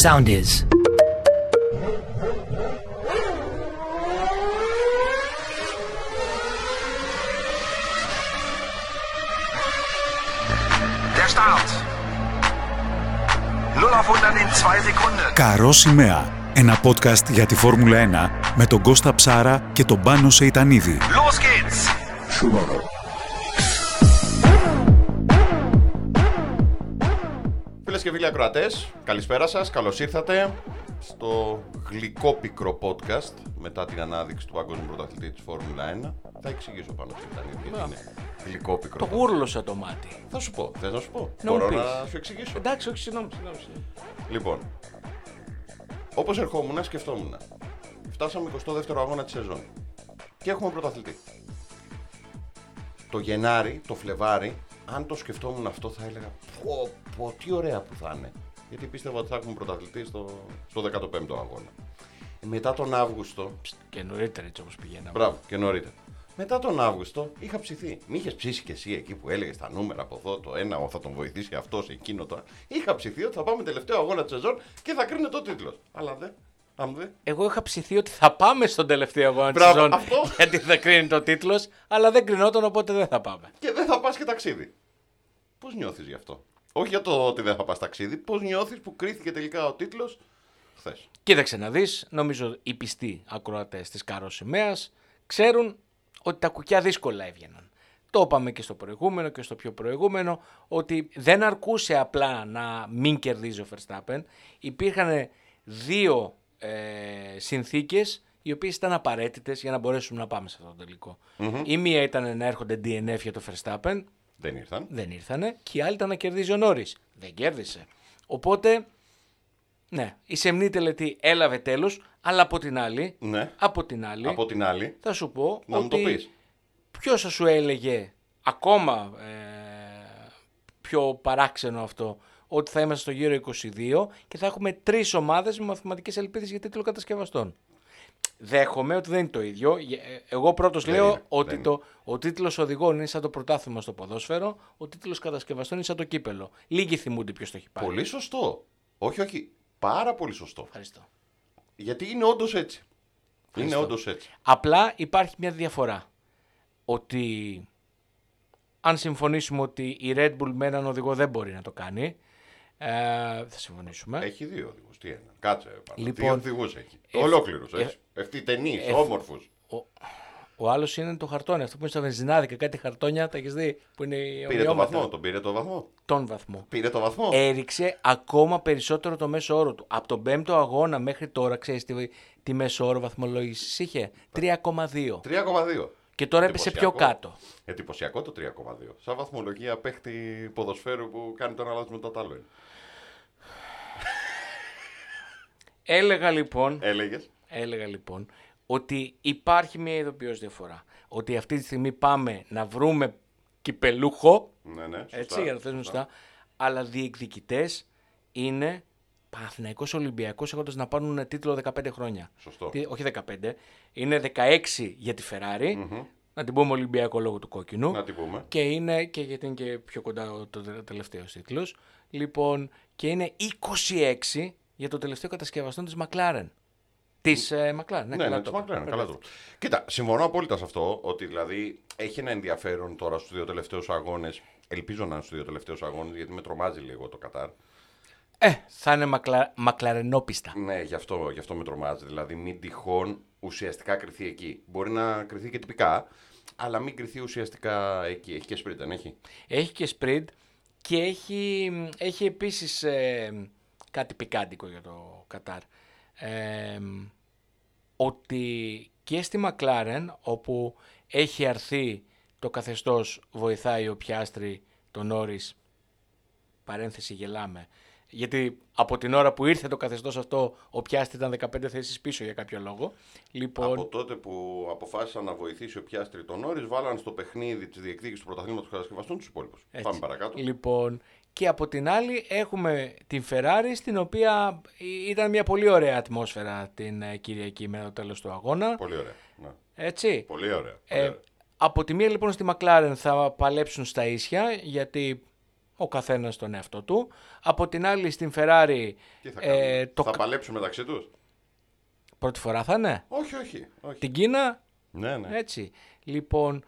sound is. Der Start. 0 auf 100 in 2 Sekunden. Καρό Σημαία. Ένα podcast για τη Φόρμουλα 1 με τον Κώστα Ψάρα και τον Πάνο Σεϊτανίδη. Los geht's. Φίλες και φίλοι ακροατές, καλησπέρα σας, καλώς ήρθατε στο γλυκόπικρο podcast μετά την ανάδειξη του παγκόσμιου πρωταθλητή της Φόρμουλα 1. Θα εξηγήσω πάνω σε Ιτανίδη γιατί είναι γλυκόπικρο. Το γούρλωσα το μάτι. Θα σου πω, θες να σου πω, Να μπορώ μου πεις. να σου εξηγήσω. Εντάξει, όχι, συγγνώμη. Λοιπόν, όπως ερχόμουν, σκεφτόμουν. Φτάσαμε 22ο αγώνα της σεζόν και έχουμε πρωταθλητή. Το Γενάρη, το Φλεβάρι, αν το σκεφτόμουν αυτό θα έλεγα πω, τι ωραία που θα είναι. Γιατί πίστευα ότι θα έχουμε πρωταθλητή στο 15ο αγώνα. Μετά τον Αύγουστο. Και νωρίτερα έτσι όπως πηγαίναμε. Μπράβο, και νωρίτερα. Μετά τον Αύγουστο είχα ψηθεί. Μη είχες ψήσει κι εσύ εκεί που έλεγες τα νούμερα από εδώ, το ένα, θα τον βοηθήσει αυτός, εκείνο το. Είχα ψηθεί ότι θα πάμε τελευταίο αγώνα της σεζόν και θα κρίνεται ο τίτλος. Αλλά δεν. Εγώ είχα ψηθεί ότι θα πάμε στον τελευταίο αγώνα της Μπράβο, σεζόν αυτό. γιατί θα κρίνει ο τίτλος, αλλά δεν κρινόταν, οπότε δεν θα πάμε. Και δεν θα πας και ταξίδι. Πώς νιώθεις γι' αυτό? Όχι για το ότι δεν θα πας ταξίδι, πώς νιώθεις που κρίθηκε τελικά ο τίτλος χθες? Κοίταξε να δεις, νομίζω οι πιστοί ακροατές της Καρό Σημαίας ξέρουν ότι τα κουκιά δύσκολα έβγαιναν. Το είπαμε και στο προηγούμενο και στο πιο προηγούμενο, ότι δεν αρκούσε απλά να μην κερδίζει ο Verstappen. Υπήρχαν δύο συνθήκες οι οποίες ήταν απαραίτητες για να μπορέσουμε να πάμε σε αυτό το τελικό. Η μία ήταν να έρχονται DNF για το Verstappen. Δεν ήρθανε. Και η άλλη ήταν να κερδίζει ο Νόρις. Δεν κέρδισε. Οπότε, ναι, η σεμνή τελετή έλαβε τέλος, αλλά από την άλλη, από την άλλη θα σου πω να ότι μου το πεις. Ποιος θα σου έλεγε ακόμα πιο παράξενο αυτό, ότι θα είμαστε στο γύρο 22 και θα έχουμε 3 ομάδες με μαθηματικές ελπίδες για τίτλο κατασκευαστών. Δέχομαι ότι δεν είναι το ίδιο. Εγώ πρώτος λέω ότι ο τίτλος οδηγών είναι σαν το πρωτάθλημα στο ποδόσφαιρο, ο τίτλος κατασκευαστών είναι σαν το κύπελο. Λίγοι θυμούνται ποιος το έχει πάρει. Πολύ σωστό. Όχι. Πάρα πολύ σωστό. Ευχαριστώ. Γιατί είναι όντως έτσι. Ευχαριστώ. Είναι όντως έτσι. Απλά υπάρχει μια διαφορά. Ότι αν συμφωνήσουμε ότι η Red Bull με έναν οδηγό δεν μπορεί να το κάνει, θα συμφωνήσουμε. Έχει 2 οδηγούς. Τι ένα. Κάτσε. Λοιπόν, 2 οδηγούς έχει. Ολόκληρους. Ευτοί ταινίες, όμορφους. Ο άλλος είναι το χαρτόνι. Αυτό που είναι στα βενζινάδικα, κάτι χαρτόνια, τα έχεις δει. Που είναι Πήρε το βαθμό. Τον πήρε το βαθμό. Τον βαθμό. Πήρε το βαθμό. Έριξε ακόμα περισσότερο το μέσο όρο του. Από τον 5ο αγώνα μέχρι τώρα, ξέρεις τι μέσο όρο βαθμολόγησης είχε? 3,2. 3,2. Και τώρα έπεσε πιο κάτω. Εντυπωσιακό το 3,2. Σαν βαθμολογία παίχτη ποδοσφαίρου που κάνει το ένα λάθος μετά το άλλο. Έλεγα λοιπόν ότι υπάρχει μια ειδοποιώς διαφορά. Ότι αυτή τη στιγμή πάμε να βρούμε κυπελούχο. Ναι, σωστά, έτσι, για να θέσουμε σωστά. Αλλά διεκδικητές είναι Παναθηναϊκός, Ολυμπιακός, έχοντας να πάρουν τίτλο 15 χρόνια. Σωστό. Όχι 15, είναι 16 για τη Ferrari. Να την πούμε Ολυμπιακό λόγω του κόκκινου. Να την πούμε. Και είναι και γιατί είναι και πιο κοντά το τελευταίο τίτλος. Λοιπόν, και είναι 26 για το τελευταίο κατασκευαστών της McLaren. Της McLaren. Ναι, της McLaren. Καλά το. Κοίτα, συμφωνώ απόλυτα σε αυτό, ότι δηλαδή έχει ένα ενδιαφέρον τώρα στους 2 τελευταίους αγώνες. Ελπίζω να είναι στους 2 τελευταίους αγώνες, γιατί με τρομάζει λίγο το Κατάρ. Θα είναι μακλαρενόπιστα. Ναι, γι' αυτό με τρομάζει. Δηλαδή, μην τυχόν ουσιαστικά κρυθεί εκεί. Μπορεί να κρυθεί και τυπικά, αλλά μην κρυθεί ουσιαστικά εκεί. Έχει και sprint, δεν έχει? Έχει και sprint και έχει επίσης κάτι πικάντικο για το Κατάρ. Ότι και στη McLaren, όπου έχει αρθεί το καθεστώς βοηθάει ο Πιάστρι τον Νόρις, παρένθεση γελάμε, γιατί από την ώρα που ήρθε το καθεστώς αυτό ο Πιάστρι ήταν 15 θέσεις πίσω για κάποιο λόγο. Λοιπόν, από τότε που αποφάσισαν να βοηθήσει ο Πιάστρι τον Νόρις, βάλαν στο παιχνίδι της διεκδίκησης του πρωταθλήματος κατασκευαστών τους υπόλοιπους. Πάμε παρακάτω. Λοιπόν, και από την άλλη έχουμε την Ferrari, στην οποία ήταν μια πολύ ωραία ατμόσφαιρα την Κυριακή με το τέλος του αγώνα. Πολύ ωραία. Ναι. Έτσι. Πολύ ωραία. Από τη μία λοιπόν στη McLaren θα παλέψουν στα ίσια, γιατί ο καθένας τον εαυτό του. Από την άλλη στην Ferrari... Τι θα κάνουμε, θα παλέψουν μεταξύ τους. Πρώτη φορά θα είναι. Όχι. Την Κίνα. Ναι. Έτσι. Λοιπόν,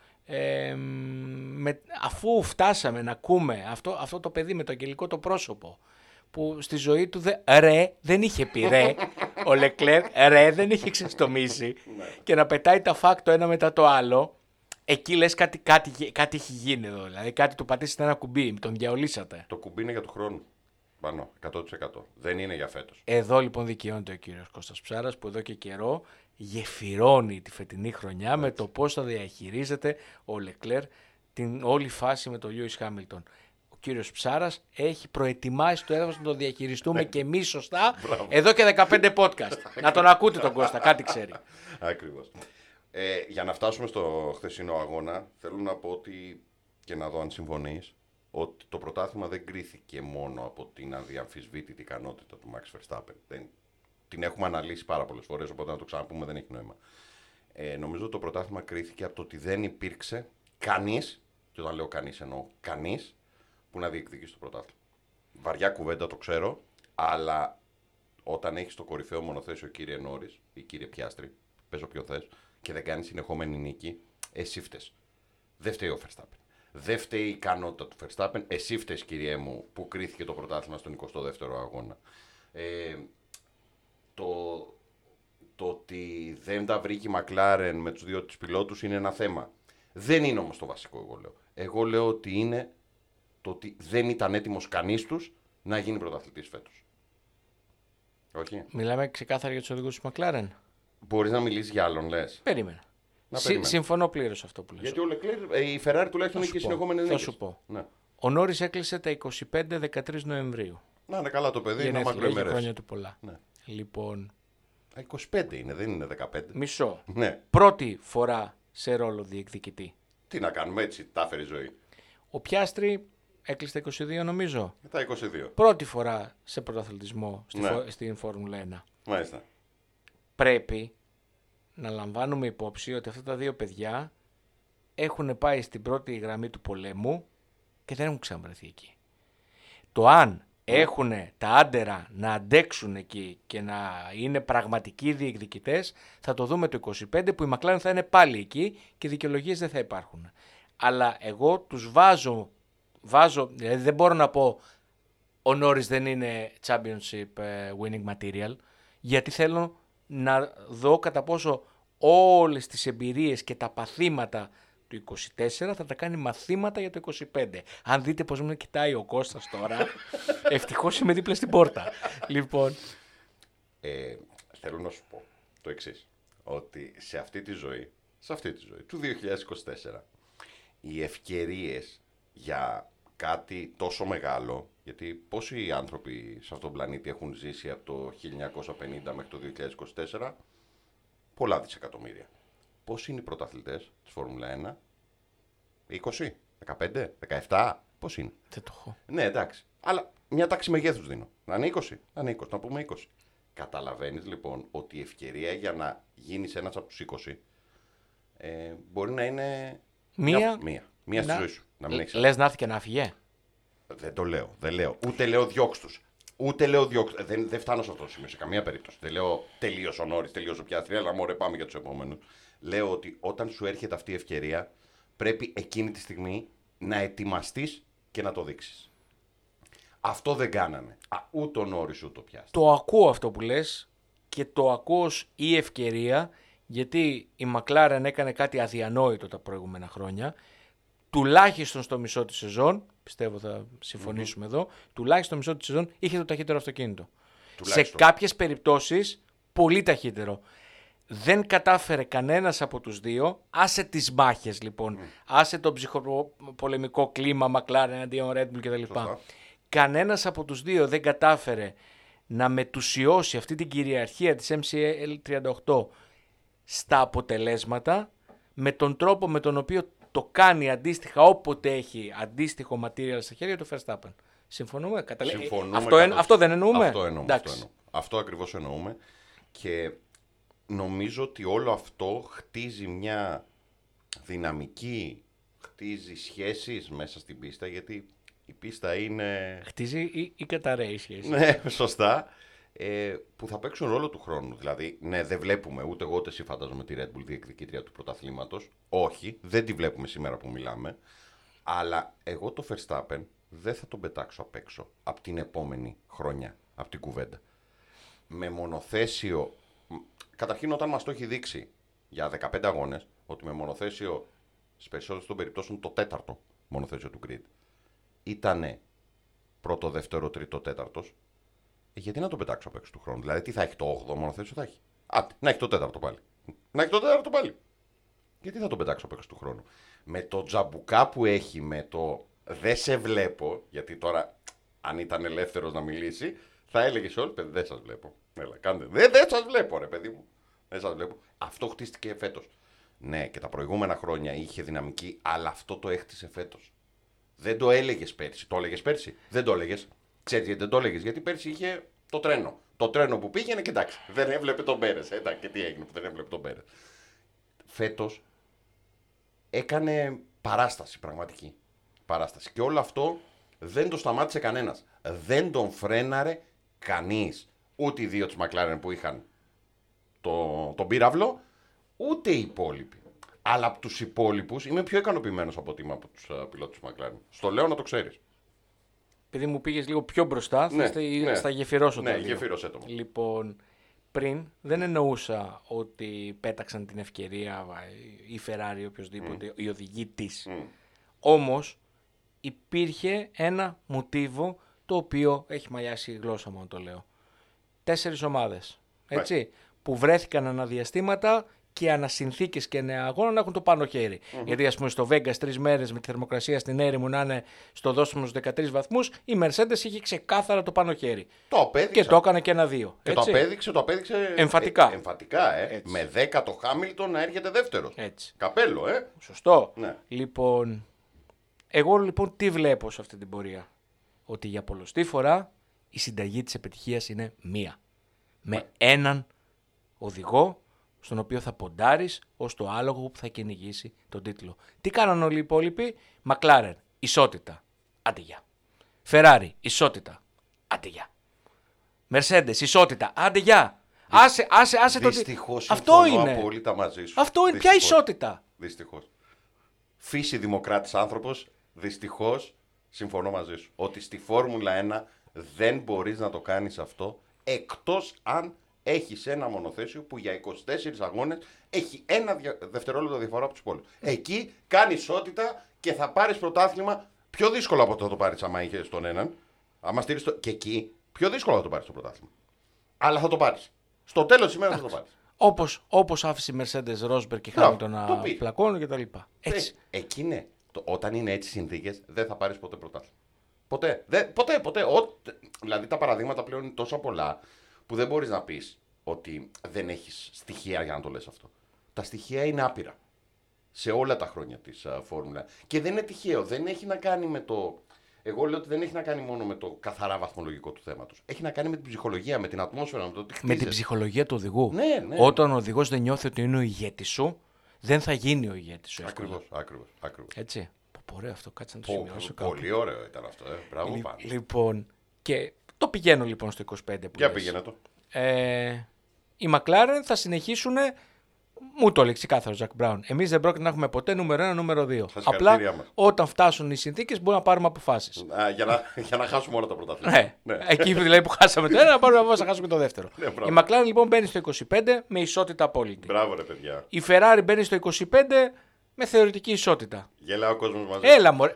αφού φτάσαμε να ακούμε αυτό το παιδί με το αγγελικό το πρόσωπο, που στη ζωή του δεν είχε πει ρε, ο Λεκλέρ δεν είχε ξεστομίσει και να πετάει τα φάκ το ένα μετά το άλλο, εκεί λες κάτι έχει γίνει εδώ, δηλαδή κάτι του πατήσετε ένα κουμπί, τον διαολίσατε. Το κουμπί είναι για του χρόνου. Πάνω, 100%. Δεν είναι για φέτος. Εδώ λοιπόν δικαιώνεται ο κύριος Κώστας Ψάρας που εδώ και καιρό γεφυρώνει τη φετινή χρονιά με το πώς θα διαχειρίζεται ο Λεκλέρ την όλη φάση με τον Λιούις Χάμιλτον. Ο κύριος Ψάρας έχει προετοιμάσει το έδαφος να το διαχειριστούμε και εμείς σωστά εδώ και 15 podcast. Να τον ακούτε τον Κώστα, κάτι ξέρει. Ακριβώς. Για να φτάσουμε στο χθεσινό αγώνα, θέλω να πω ότι, και να δω αν συμφωνείς, ότι το πρωτάθλημα δεν κρίθηκε μόνο από την αδιαμφισβήτητη ικανότητα του Max Verstappen. Την έχουμε αναλύσει πάρα πολλές φορές, οπότε να το ξαναπούμε δεν έχει νόημα. Νομίζω ότι το πρωτάθλημα κρίθηκε από το ότι δεν υπήρξε κανείς, και όταν λέω κανείς εννοώ κανείς, που να διεκδικήσει το πρωτάθλημα. Βαριά κουβέντα, το ξέρω, αλλά όταν έχεις το κορυφαίο μονοθέσιο κύριε Νόρις ή κύριε Πιάστρη, πες όποιο θες, και δεν κάνεις συνεχόμενη νίκη, εσύ φταίς. Δεν φταίει ο Verstappen. Δεν φταίει η ικανότητα του Verstappen. Εσύ φταίς, κυριέ μου, που κρίθηκε το πρωτάθλημα στον 22ο αγώνα. Το ότι δεν τα βρήκε η McLaren με τους δύο τους πιλότους είναι ένα θέμα. Δεν είναι όμως το βασικό, εγώ λέω. Εγώ λέω ότι είναι το ότι δεν ήταν έτοιμος κανείς τους να γίνει πρωταθλητής φέτος. Όχι. Μιλάμε ξεκάθαρα για τους οδηγούς της McLaren. Μπορείς να μιλήσεις για άλλον, λες. Περίμενα. Συμφωνώ πλήρως αυτό που λες. Γιατί ο Leclerc, η Ferrari τουλάχιστον έχει συνεχόμενες νίκες. Θα σου πω. Ναι. Ο Νόρις έκλεισε τα 25-13 Νοεμβρίου. Να είναι καλά το παιδί, είναι μακροημερές. Χρόνια του πολλά. Ναι. Λοιπόν. 25 είναι, δεν είναι 15. Μισό. Ναι. Πρώτη φορά σε ρόλο διεκδικητή. Τι να κάνουμε, έτσι, τα έφερε η ζωή. Ο Πιάστρη έκλεισε τα 22 νομίζω. Τα 22. Πρώτη φορά σε πρωταθλητισμό Ναι. στην Φόρμουλα 1. Μάλιστα. Πρέπει να λαμβάνουμε υπόψη ότι αυτά τα δύο παιδιά έχουν πάει στην πρώτη γραμμή του πολέμου και δεν έχουν ξαναβρεθεί εκεί. Το αν έχουν τα άντερα να αντέξουν εκεί και να είναι πραγματικοί διεκδικητές, θα το δούμε το 25 που η McLaren θα είναι πάλι εκεί και οι δικαιολογίες δεν θα υπάρχουν. Αλλά εγώ τους βάζω, δηλαδή δεν μπορώ να πω ο Νόρις δεν είναι championship winning material, γιατί θέλω να δω κατά πόσο όλες τις εμπειρίες και τα παθήματα του 24 θα τα κάνει μαθήματα για το 25. Αν δείτε πως με κοιτάει ο Κώστας τώρα, ευτυχώς είμαι δίπλα στην πόρτα. Λοιπόν. Θέλω να σου πω το εξής, ότι σε αυτή τη ζωή του 2024, οι ευκαιρίες για κάτι τόσο μεγάλο, γιατί πόσοι άνθρωποι σε αυτόν τον πλανήτη έχουν ζήσει από το 1950 μέχρι το 2024, πολλά δισεκατομμύρια. Πόσοι είναι οι πρωταθλητές της Φόρμουλα 1, 20, 15, 17, πώς είναι? Δεν το έχω. Ναι, εντάξει. Αλλά μια τάξη μεγέθους δίνω. Να είναι 20, να πούμε 20. Καταλαβαίνεις λοιπόν ότι η ευκαιρία για να γίνεις ένας από τους 20 μπορεί να είναι μία στη ζωή σου. Λες να έρθει και να φύγε. Δεν το λέω, δεν λέω. Ούτε λέω διώξ' τους. Δεν φτάνω σε αυτό το σημείο σε καμία περίπτωση. Δεν λέω τελείωσε ο Νόρις, τελείωσε ο Πιάστρη, αλλά μωρέ πάμε για τους επόμενους. Λέω ότι όταν σου έρχεται αυτή η ευκαιρία, πρέπει εκείνη τη στιγμή να ετοιμαστείς και να το δείξεις. Αυτό δεν κάνανε. Ούτε ο Νόρις ούτε ο Πιάστρη. Το ακούω αυτό που λες και το ακούω ως η ευκαιρία, γιατί η McLaren έκανε κάτι αδιανόητο τα προηγούμενα χρόνια. Τουλάχιστον στο μισό της σεζόν, πιστεύω θα συμφωνήσουμε εδώ, τουλάχιστον στο μισό της σεζόν είχε το ταχύτερο αυτοκίνητο. Σε κάποιες περιπτώσεις πολύ ταχύτερο. Δεν κατάφερε κανένας από τους δύο, άσε τις μάχες λοιπόν, άσε το ψυχοπολεμικό κλίμα McLaren αντίον Red Bull κτλ. Κανένας από τους δύο δεν κατάφερε να μετουσιώσει αυτή την κυριαρχία της MCL38 στα αποτελέσματα με τον τρόπο με τον οποίο το κάνει αντίστοιχα όποτε έχει αντίστοιχο material στα χέρια του Verstappen. Συμφωνούμε? Αυτό δεν εννοούμε? Αυτό ακριβώς εννοούμε και νομίζω ότι όλο αυτό χτίζει μια δυναμική, χτίζει σχέσεις μέσα στην πίστα, γιατί η Η πίστα είναι... Χτίζει ή καταραίει η σχέση. Ναι, σωστά. Που θα παίξουν ρόλο του χρόνου. Δηλαδή, ναι, δεν βλέπουμε ούτε εγώ ούτε εσύ φαντάζομαι τη Red Bull διεκδικήτρια του πρωταθλήματος. Όχι, δεν τη βλέπουμε σήμερα που μιλάμε. Αλλά εγώ το Verstappen δεν θα τον πετάξω απ' έξω από την επόμενη χρονιά, από την κουβέντα. Με μονοθέσιο. Καταρχήν, όταν μας το έχει δείξει για 15 αγώνες, ότι με μονοθέσιο, στις περισσότερες των περιπτώσεων, το τέταρτο μονοθέσιο του grid ήτανε πρώτο, δεύτερο, τρίτο, τέταρτος. Γιατί να το πετάξω απ' έξω του χρόνου? Δηλαδή, τι θα έχει, το 8ο μονοθέσιο θα έχει? Να έχει το τέταρτο πάλι. Να έχει το τέταρτο πάλι. Γιατί θα το πετάξω απ' έξω του χρόνου? Με το τζαμπουκά που έχει, με το δεν σε βλέπω, γιατί τώρα αν ήταν ελεύθερος να μιλήσει, θα έλεγε σε όλους, παιδί, δεν σας βλέπω. Έλα, κάντε. Δεν σας βλέπω, ρε παιδί μου. Δεν σας βλέπω. Αυτό χτίστηκε φέτος. Ναι, και τα προηγούμενα χρόνια είχε δυναμική, αλλά αυτό το έχτισε φέτος. Δεν το έλεγες πέρσι. Το έλεγες πέρσι? Δεν το έλεγες. Ξέρεις γιατί δεν το έλεγες? Γιατί πέρσι είχε το τρένο. Το τρένο που πήγαινε και εντάξει, δεν έβλεπε τον Πέρες. Εντάξει, και τι έγινε που δεν έβλεπε τον Πέρες? Φέτος έκανε παράσταση, πραγματική παράσταση. Και όλο αυτό δεν το σταμάτησε κανένας. Δεν τον φρέναρε κανείς. Ούτε οι δύο της McLaren που είχαν τον πύραυλο, ούτε οι υπόλοιποι. Αλλά από τους υπόλοιπους είμαι πιο ικανοποιημένος από ότι είμαι από τους πιλότους της McLaren. Στο λέω να το ξέρεις. Επειδή μου πήγες λίγο πιο μπροστά, θα γεφυρώσω το λίγο. Γεφύρωσέ το. Λοιπόν, πριν δεν εννοούσα ότι πέταξαν την ευκαιρία η Ferrari ή οποιοδήποτε, η οδηγή της. Όμως υπήρχε ένα μοτίβο το οποίο έχει μαλλιάσει η γλώσσα μου, το λέω. 4 ομάδες, έτσι, που βρέθηκαν αναδιαστήματα και ανασυνθήκες και νέα αγώνα να έχουν το πάνω χέρι. Γιατί, ας πούμε, στο Vegas 3 μέρες με τη θερμοκρασία στην έρημο να είναι στο δώσιμο στους 13 βαθμούς, η Mercedes είχε ξεκάθαρα το πάνω χέρι. Το απέδειξε. Και το έκανε και 1-2. Και το απέδειξε εμφατικά. Με 10 το Χάμιλτον να έρχεται δεύτερος. Έτσι. Καπέλο, Σωστό. Ναι. Λοιπόν, εγώ λοιπόν τι βλέπω σε αυτή την πορεία? Ότι για πολλοστή φορά η συνταγή της επιτυχίας είναι μία. Με έναν οδηγό στον οποίο θα ποντάρεις ως το άλογο που θα κυνηγήσει τον τίτλο. Τι κάναν όλοι οι υπόλοιποι? McLaren, ισότητα. Άντε γεια. Ferrari, ισότητα. Άντε γεια. Mercedes, ισότητα. Άντε γεια. Άσε το. Δυστυχώς αυτό συμφωνώ είναι. απόλυτα μαζί σου. Αυτό είναι. Ποια ισότητα? Δυστυχώς. Φύση δημοκράτης άνθρωπος, δυστυχώς συμφωνώ μαζί σου. Ότι στη Φόρμουλα 1 δεν μπορείς να το κάνεις αυτό, εκτός αν έχεις ένα μονοθέσιο που για 24 αγώνες έχει ένα δευτερόλεπτο διαφορά από τους υπόλοιπους. Εκεί κάνει ισότητα και θα πάρεις πρωτάθλημα πιο δύσκολο από το να το πάρεις άμα είχες τον έναν. Άμα στείλεις και εκεί πιο δύσκολο θα το πάρεις το πρωτάθλημα. Αλλά θα το πάρεις. Στο τέλος της ημέρας θα το πάρεις. Όπως άφησε η Mercedes Rosberg και Hamilton να πλακώνουν και τα λοιπά. Έτσι. Εκεί είναι. Όταν είναι έτσι συνθήκες δεν θα πάρεις ποτέ πρωτάθλημα. Ποτέ. Δηλαδή τα παραδείγματα πλέον είναι τόσο πολλά που δεν μπορείς να πεις ότι δεν έχεις στοιχεία για να το λες αυτό. Τα στοιχεία είναι άπειρα σε όλα τα χρόνια της Φόρμουλα. Και δεν είναι τυχαίο. Δεν έχει να κάνει με το... Εγώ λέω ότι δεν έχει να κάνει μόνο με το καθαρά βαθμολογικό του θέματος. Έχει να κάνει με την ψυχολογία, με την ατμόσφαιρα, με το τι χτίζεσαι. Με την ψυχολογία του οδηγού. Ναι. Όταν ο οδηγός δεν νιώθει ότι είναι ο ηγέτης σου, δεν θα γίνει ο ηγέτης σου. Ακριβώς. Έτσι. Ωραίο αυτό, κάτσε να το σημειώσω κάπου. Πολύ ωραίο ήταν αυτό. Μπράβο πάνω. Λοιπόν, και το πηγαίνω λοιπόν στο 25 που Για πήγαινε το. Οι McLaren θα συνεχίσουν. Μου το έλεγε ξεκάθαρο ο Ζακ Μπράουν. Εμείς δεν πρόκειται να έχουμε ποτέ νούμερο 1, νούμερο 2. Απλά όταν φτάσουν οι συνθήκες μπορούμε να πάρουμε αποφάσεις. Για να χάσουμε όλα τα πρωταθλήματα. Ναι. Εκεί δηλαδή που χάσαμε το ένα, να πάρουμε αποφάσεις να χάσουμε το δεύτερο. Η McLaren λοιπόν μπαίνει στο 25 με ισότητα απόλυτη. Μπράβο, ρε παιδιά. Η Ferrari μπαίνει στο 25 με θεωρητική ισότητα. Γελάω ο κόσμος μαζί. Έλα μωρέ.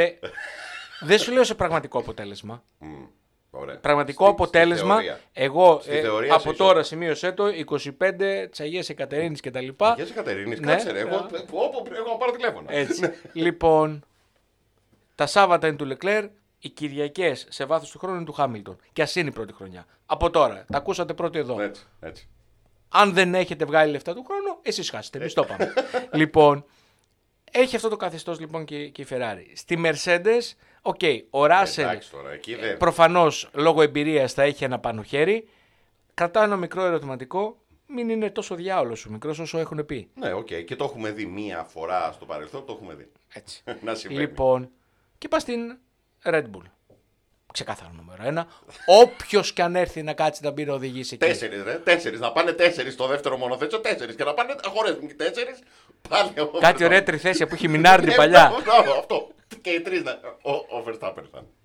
Δεν σου λέω σε πραγματικό αποτέλεσμα. Ωραία. Πραγματικό αποτέλεσμα, εγώ από τώρα σημείωσέ το, 25 της Αγίας Εκατερίνης και τα λοιπά. Αγίας Εκατερίνης, κάτσε ρε, εγώ να πάρω τηλέφωνο. Έτσι. Λοιπόν, τα Σάββατα είναι του Λεκλέρ, οι Κυριακές σε βάθος του χρόνου είναι του Χάμιλτον. Και ας είναι η πρώτη χρονιά. Από τώρα, τα ακούσατε πρώτοι εδώ. Έτσι. Αν δεν έχετε βγάλει λεφτά του χρόνου, εσείς χάσετε, εμείς το πάμε. Λοιπόν, έχει αυτό το καθεστώς λοιπόν και η Ferrari. Στη Mercedes, ο Ράσελ προφανώς λόγω εμπειρίας θα έχει ένα πάνω χέρι. Κρατάω ένα μικρό ερωτηματικό, μην είναι τόσο διάολος ο μικρός όσο έχουν πει. Ναι, και το έχουμε δει μία φορά στο παρελθόν, το έχουμε δει. Έτσι. Να συμβαίνει. Λοιπόν, και πας στην Red Bull. Ξεκάθαρο νούμερο 1. Όποιος κι αν έρθει να κάτσει να μπει να οδηγήσει εκεί. 4, ρε. 4. Να πάνε 4 στο δεύτερο μονοθέσιο, 4. Και να πάνε χωρέσουν και 4. Πάλι Κάτι ωραία τριθέσια που έχει Μινάρντι παλιά. Αυτό. Και οι 3 ο Verstappen θα είναι.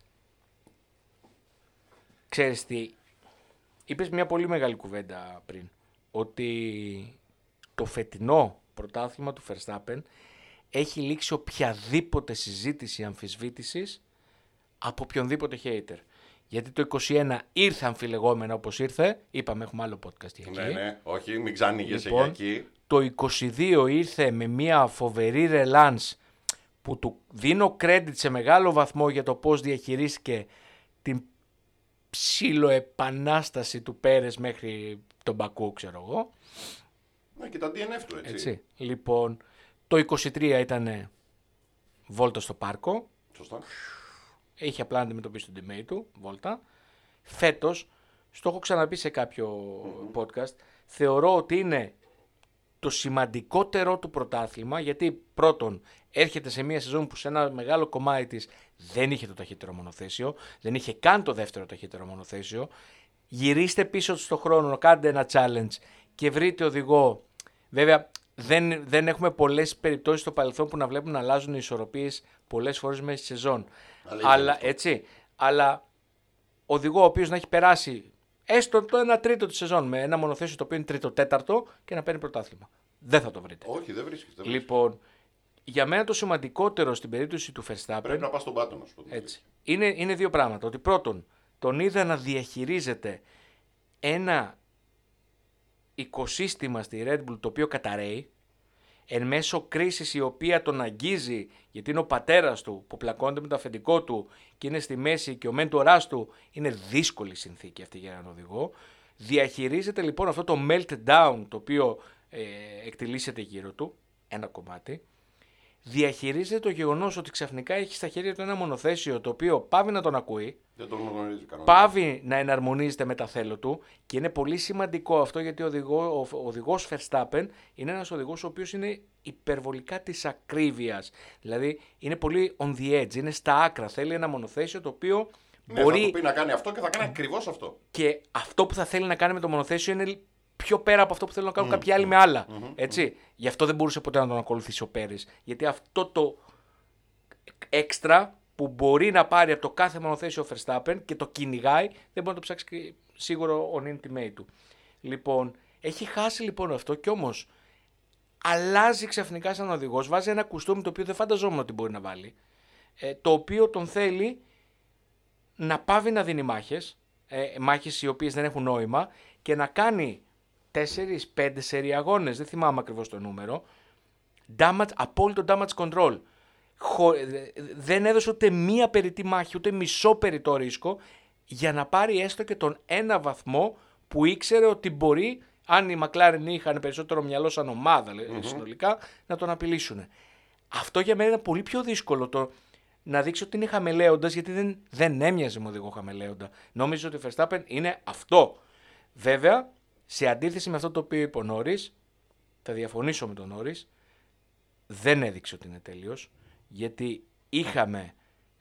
Ξέρεις τι, είπες μια πολύ μεγάλη κουβέντα πριν, ότι το φετινό πρωτάθλημα του Verstappen έχει λήξει οποιαδήποτε συζήτηση αμφισβήτησης από οποιονδήποτε hater. Γιατί το 21 ήρθε αμφιλεγόμενα όπως ήρθε, είπαμε έχουμε άλλο podcast για εκεί. Ναι, όχι, μην ξανήγεσαι Λοιπόν, για εκεί. Το 22 ήρθε με μια φοβερή ρελάνς που του δίνω credit σε μεγάλο βαθμό για το πώς διαχειρίστηκε την ψιλοεπανάσταση του Πέρες μέχρι τον Μπακού, ξέρω εγώ. Ναι, και τα DNF του, έτσι. Λοιπόν, το 23 ήταν βόλτα στο πάρκο. Σωστά. Είχε απλά να αντιμετωπίσει τον teammate του, βόλτα. Φέτος, στο έχω ξαναπεί σε κάποιο podcast, θεωρώ ότι είναι το σημαντικότερο του πρωτάθλημα, γιατί πρώτον έρχεται σε μια σεζόν που σε ένα μεγάλο κομμάτι της δεν είχε το ταχύτερο μονοθέσιο, δεν είχε καν το δεύτερο ταχύτερο μονοθέσιο. Γυρίστε πίσω στο χρόνο, κάντε ένα challenge και βρείτε οδηγό. Βέβαια δεν έχουμε πολλές περιπτώσεις στο παρελθόν που να βλέπουν να αλλάζουν οι ισορροπίες πολλές φορές μέσα στη σεζόν. Αλλά οδηγό ο οποίος να έχει περάσει έστω το 1/3 τη σεζόν με ένα μονοθέσιο το οποίο είναι τρίτο-τέταρτο και να παίρνει πρωτάθλημα. Δεν θα το βρείτε. Όχι, δεν βρίσκεις. Λοιπόν, για μένα το σημαντικότερο στην περίπτωση του Verstappen. Πρέπει να πας στον πάτο, να σου πω. Έτσι. Είναι δύο πράγματα. Ότι πρώτον, τον είδα να διαχειρίζεται ένα οικοσύστημα στη Red Bull το οποίο καταραίει, εν μέσω κρίσης η οποία τον αγγίζει, γιατί είναι ο πατέρας του που πλακώνεται με το αφεντικό του και είναι στη μέση και ο μέντοράς του, είναι δύσκολη συνθήκη αυτή για έναν οδηγό. Διαχειρίζεται λοιπόν αυτό το meltdown το οποίο εκτιλήσεται γύρω του, ένα κομμάτι. Διαχειρίζεται το γεγονός ότι ξαφνικά έχει στα χέρια του ένα μονοθέσιο το οποίο πάβει να τον ακούει, Δεν τον γνωρίζει κανένα. πάβει να εναρμονίζεται με τα θέλω του και είναι πολύ σημαντικό αυτό γιατί ο οδηγός Verstappen είναι ένας οδηγός ο οποίος είναι υπερβολικά της ακρίβειας. Δηλαδή είναι πολύ on the edge, είναι στα άκρα. Θέλει ένα μονοθέσιο το οποίο μπορεί. Θα του πει να κάνει αυτό και θα κάνει ακριβώς αυτό. Και αυτό που θα θέλει να κάνει με το μονοθέσιο είναι πιο πέρα από αυτό που θέλουν να κάνουν κάποιοι άλλοι με άλλα. Έτσι. Γι' αυτό δεν μπορούσε ποτέ να τον ακολουθήσει ο Πέρες. Γιατί αυτό το έξτρα που μπορεί να πάρει από το κάθε μονοθέσιο ο Verstappen και το κυνηγάει, δεν μπορεί να το ψάξει σίγουρο ο teammate του. Λοιπόν, έχει χάσει λοιπόν αυτό και όμως αλλάζει ξαφνικά σαν οδηγός, βάζει ένα κουστούμι το οποίο δεν φανταζόμουν ότι μπορεί να βάλει, το οποίο τον θέλει να πάβει να δίνει μάχες οι οποίες δεν έχουν νόημα και να κάνει 4-5 σερί αγώνες, δεν θυμάμαι ακριβώς το νούμερο, απόλυτο damage control. Δεν έδωσε ούτε μία περιττή μάχη, ούτε μισό περιττό ρίσκο για να πάρει έστω και τον ένα βαθμό που ήξερε ότι μπορεί, αν οι McLaren είχαν περισσότερο μυαλό σαν ομάδα συνολικά, να τον απειλήσουν. Αυτό για μένα είναι πολύ πιο δύσκολο να δείξει ότι είναι χαμελέοντας, γιατί δεν έμοιαζε με οδηγό χαμελέοντα. Νόμιζε ότι ο Verstappen είναι αυτό. Βέβαια, σε αντίθεση με αυτό το οποίο είπε ο Νόρις, θα διαφωνήσω με τον Νόρις, δεν έδειξε ότι είναι τέλειος, γιατί είχαμε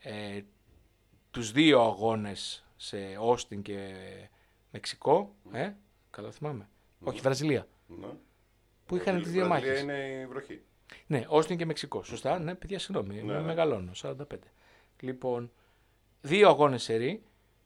τους δύο αγώνες σε Όστιν και Μεξικό, καλά θυμάμαι, όχι Βραζιλία, που είχαν τις δύο μάχες. Βραζιλία είναι η βροχή. Ναι, Όστιν και Μεξικό, σωστά, ναι παιδιά συγγνώμη, μεγαλώνω, 45. Λοιπόν, δύο αγώνες σερί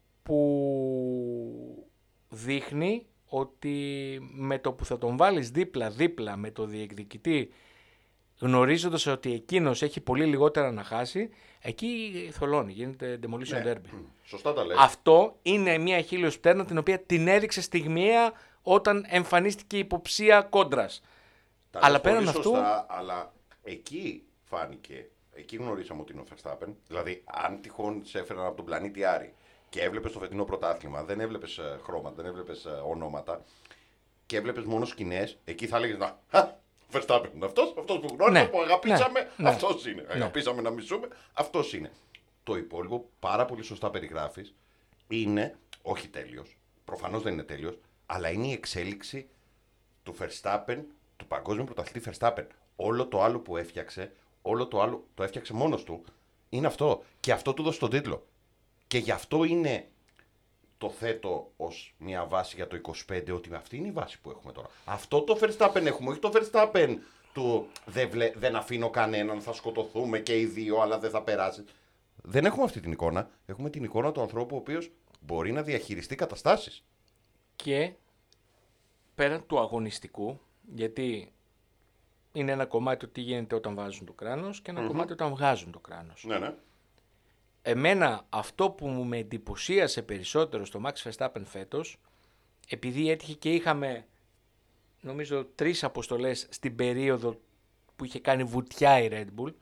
που δείχνει ότι με το που θα τον βάλεις δίπλα με το διεκδικητή, γνωρίζοντας ότι εκείνος έχει πολύ λιγότερα να χάσει, εκεί θολώνει, γίνεται demolition derby. Σωστά τα λέει. Αυτό είναι μια χίλιος πτέρνα την οποία την έδειξε στιγμιαία όταν εμφανίστηκε η υποψία κόντρας. Αλλά πέραν αυτού. Σωστά, αλλά εκεί φάνηκε, εκεί γνωρίσαμε ότι είναι ο Verstappen. Δηλαδή, αν τυχόν σε έφεραν από τον πλανήτη Άρη και έβλεπες το φετινό πρωτάθλημα, δεν έβλεπες χρώματα, δεν έβλεπες ονόματα και έβλεπες μόνο σκηνές, εκεί θα έλεγες να. Verstappen είναι αυτός που γνώρισα, που αγαπήσαμε, αυτός είναι. Αγαπήσαμε να μισούμε, αυτός είναι. Το υπόλοιπο, πάρα πολύ σωστά περιγράφεις, είναι, όχι τέλειος, προφανώς δεν είναι τέλειος, αλλά είναι η εξέλιξη του Verstappen, του παγκόσμιου πρωταθλητή Verstappen. Όλο το άλλο που έφτιαξε, όλο το άλλο το έφτιαξε μόνος του Είναι αυτό. Και αυτό του δώσει τον τίτλο. Και γι' αυτό είναι το θέτω ως μια βάση για το 25, ότι αυτή είναι η βάση που έχουμε τώρα. Αυτό το Verstappen έχουμε, όχι το Verstappen του δεν αφήνω κανέναν, θα σκοτωθούμε και οι δύο, αλλά δεν θα περάσει. Δεν έχουμε αυτή την εικόνα. Έχουμε την εικόνα του ανθρώπου ο οποίος μπορεί να διαχειριστεί καταστάσεις. Και πέραν του αγωνιστικού, γιατί είναι ένα κομμάτι του τι γίνεται όταν βάζουν το κράνος και ένα κομμάτι όταν βγάζουν το κράνος. Ναι. Εμένα αυτό που μου με εντυπωσίασε περισσότερο στο Max Verstappen φέτος, επειδή έτυχε και είχαμε νομίζω 3 αποστολές στην περίοδο που είχε κάνει βουτιά η Red Bull,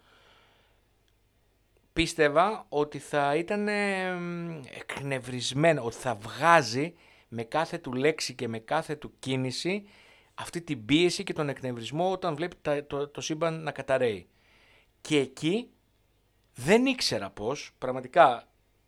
πίστευα ότι θα ήταν εκνευρισμένο, ότι θα βγάζει με κάθε του λέξη και με κάθε του κίνηση αυτή την πίεση και τον εκνευρισμό όταν βλέπει το σύμπαν να καταραίει. Και εκεί δεν ήξερα πώς, πραγματικά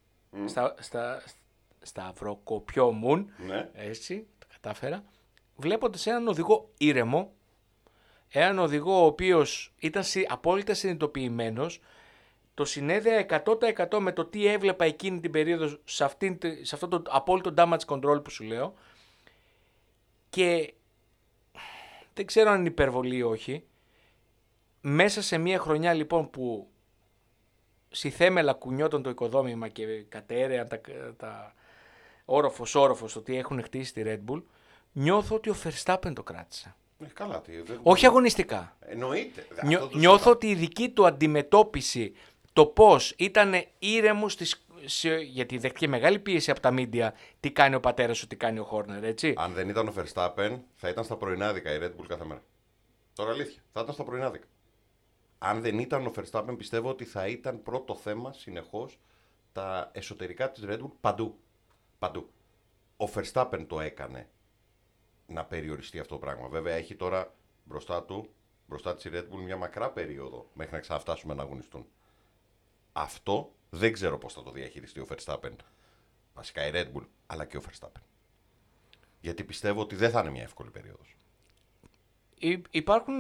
σταυροκοπιόμουν, έτσι, το κατάφερα, βλέποντας έναν οδηγό ήρεμο, έναν οδηγό ο οποίος ήταν απόλυτα συνειδητοποιημένος, το συνέδεα 100% με το τι έβλεπα εκείνη την περίοδο σε αυτό το απόλυτο damage control που σου λέω, και δεν ξέρω αν είναι υπερβολή ή όχι, μέσα σε μια χρονιά λοιπόν που στη θέμελα κουνιόταν το οικοδόμημα και κατέρεαν τα όροφος το τι έχουν χτίσει τη Red Bull, νιώθω ότι ο Verstappen το κράτησε. Καλά, όχι αγωνιστικά. Εννοείται. Νιώθω ότι η δική του αντιμετώπιση, το πώς ήταν ήρεμος γιατί δέχτηκε μεγάλη πίεση από τα μίντια, τι κάνει ο πατέρας σου, τι κάνει ο Χόρνερ, έτσι. Αν δεν ήταν ο Verstappen, θα ήταν στα πρωινάδικα η Red Bull κάθε μέρα. Τώρα αλήθεια, θα ήταν στα πρωινάδικα. Αν δεν ήταν ο Verstappen, πιστεύω ότι θα ήταν πρώτο θέμα συνεχώς τα εσωτερικά της Red Bull παντού. Ο Verstappen το έκανε να περιοριστεί αυτό το πράγμα. Βέβαια έχει τώρα μπροστά της Red Bull μια μακρά περίοδο μέχρι να ξαναφτάσουμε να αγωνιστούν. Αυτό δεν ξέρω πώς θα το διαχειριστεί ο Verstappen. Βασικά η Red Bull, αλλά και ο Verstappen. Γιατί πιστεύω ότι δεν θα είναι μια εύκολη περίοδος. Υπάρχουν...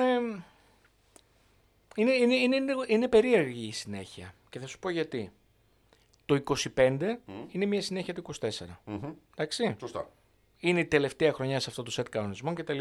Είναι περίεργη η συνέχεια και θα σου πω γιατί. Το 25 είναι μια συνέχεια του 24. Εντάξει. Σωστά. Είναι η τελευταία χρονιά σε αυτό το σετ κανονισμών κτλ.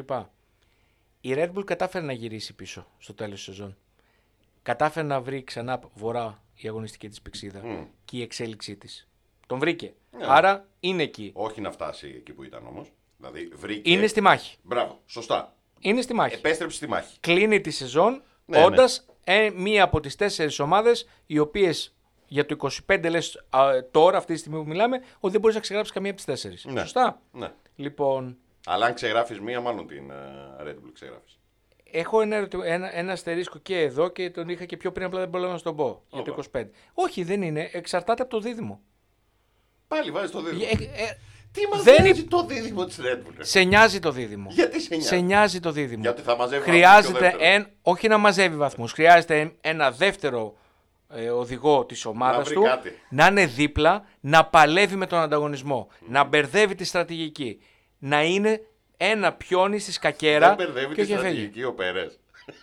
Η Red Bull κατάφερε να γυρίσει πίσω στο τέλος της σεζόν. Κατάφερε να βρει ξανά βορρά η αγωνιστική της πηξίδα και η εξέλιξή της. Τον βρήκε. Άρα είναι εκεί. Όχι να φτάσει εκεί που ήταν όμως. Δηλαδή βρήκε. Είναι στη μάχη. Μπράβο, σωστά. Είναι στη μάχη. Επέστρεψε στη μάχη. Κλείνει τη σεζόν όντας μία από τις 4 ομάδες οι οποίες για το 25 λες τώρα, αυτή τη στιγμή που μιλάμε, ότι δεν μπορείς να ξεγράψεις καμία από τις 4. Σωστά. Ναι. Λοιπόν, αλλά αν ξεγράφεις μία, μάλλον την Red Bull ξεγράφεις. Έχω ένα αστερίσκο και εδώ και τον είχα και πιο πριν, απλά δεν μπορώ να στον πω. Για το 25. Όχι, δεν είναι. Εξαρτάται από το δίδυμο. Πάλι βάζεις το δίδυμο. Τι μας δεν νοιάζει το δίδυμο της Red Bull. Σε νοιάζει το δίδυμο. Γιατί σε νοιάζει? Σε νοιάζει το δίδυμο. Γιατί θα μαζεύει Χρειάζεται όχι να μαζεύει βαθμούς. Χρειάζεται ένα δεύτερο οδηγό της ομάδας του να είναι δίπλα, να παλεύει με τον ανταγωνισμό, να μπερδεύει τη στρατηγική, να είναι ένα πιόνι στη σκακέρα. Δεν μπερδεύει τη στρατηγική ο Πέρες.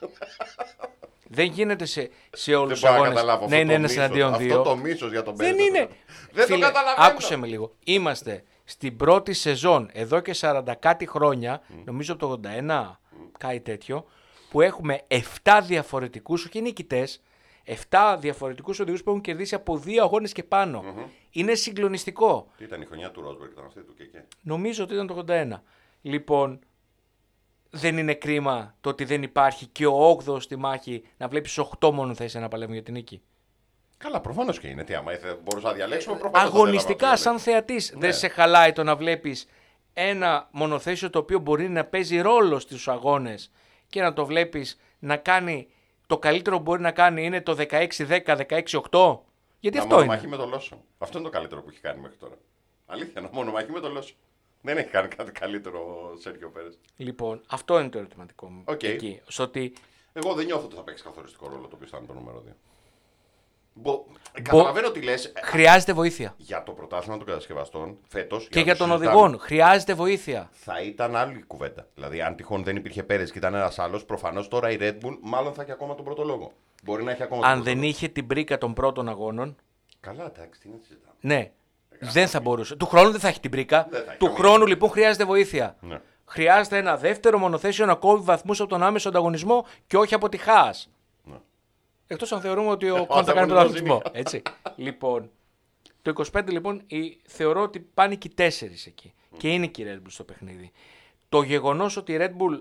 Δεν γίνεται σε όλους τους αγώνες να είναι ένας εναντίον δύο. Αυτό το μίσος για τον Πέρες. Δεν είναι. Δεν Φίλε, το καταλαβαίνω. άκουσε με λίγο. Είμαστε στην πρώτη σεζόν εδώ και 40 κάτι χρόνια, νομίζω από το 81, κάτι τέτοιο, που έχουμε 7 διαφορετικούς, όχι νικητές, 7 διαφορετικούς οδηγούς που έχουν κερδίσει από 2 αγώνες και πάνω. Είναι συγκλονιστικό. Τι ήταν η χρονιά του Ρόσμπεργκ, ήταν αυτή του Κεκέ? Νομίζω ότι ήταν το 81. Λοιπόν, δεν είναι κρίμα το ότι δεν υπάρχει και ο 8ος στη μάχη να βλέπεις 8 μόνο θέσεις να παλεύουν για την νίκη? Καλά, προφανώς και είναι. Τι άμα μπορούσα να διαλέξουμε, προφανώς. Αγωνιστικά, σαν θεατής, δεν σε χαλάει το να βλέπεις ένα μονοθέσιο το οποίο μπορεί να παίζει ρόλο στους αγώνες και να το βλέπεις να κάνει το καλύτερο που μπορεί να κάνει είναι το 16-10, 16-8? Γιατί αυτό είναι. Μονομαχή με τον Λόσο. Αυτό είναι το καλύτερο που έχει κάνει μέχρι τώρα. Αλήθεια, μονομαχή με τον Λόσο. Δεν έχει κάνει κάτι καλύτερο ο Σέρχιο Πέρες. Λοιπόν, αυτό είναι το ερωτηματικό μου. Okay. Εκεί, ότι... Εγώ δεν νιώθω ότι θα παίξει καθοριστικό ρόλο το οποίο θα είναι το νούμερο 2. Καταλαβαίνω τι λες. Χρειάζεται βοήθεια. Για το πρωτάθλημα των κατασκευαστών φέτος. Και για των οδηγών. Χρειάζεται βοήθεια. Θα ήταν άλλη κουβέντα. Δηλαδή, αν τυχόν δεν υπήρχε Πέρες και ήταν ένας άλλος, προφανώς τώρα η Red Bull μάλλον θα έχει ακόμα τον πρώτο λόγο. Μπορεί να έχει ακόμα Αν δεν είχε την πρίκα των πρώτων αγώνων. Καλά, εντάξει, τι να συζητάμε. Ναι, δεν θα μπορούσε. Του χρόνου δεν θα έχει την πρίκα. Του καμία. χρόνου λοιπόν χρειάζεται βοήθεια. Ναι. Χρειάζεται ένα δεύτερο μονοθέσιο να κόβει βαθμούς από τον άμεσο ανταγωνισμό και όχι από τη Χάς. Ναι. Εκτός αν θεωρούμε ότι ο Κον θα κάνει πρωταθλητισμό. Έτσι. Λοιπόν, το 25 λοιπόν θεωρώ ότι πάνε και οι 4 εκεί. Και είναι και η Red Bull στο παιχνίδι. Το γεγονός ότι η Red Bull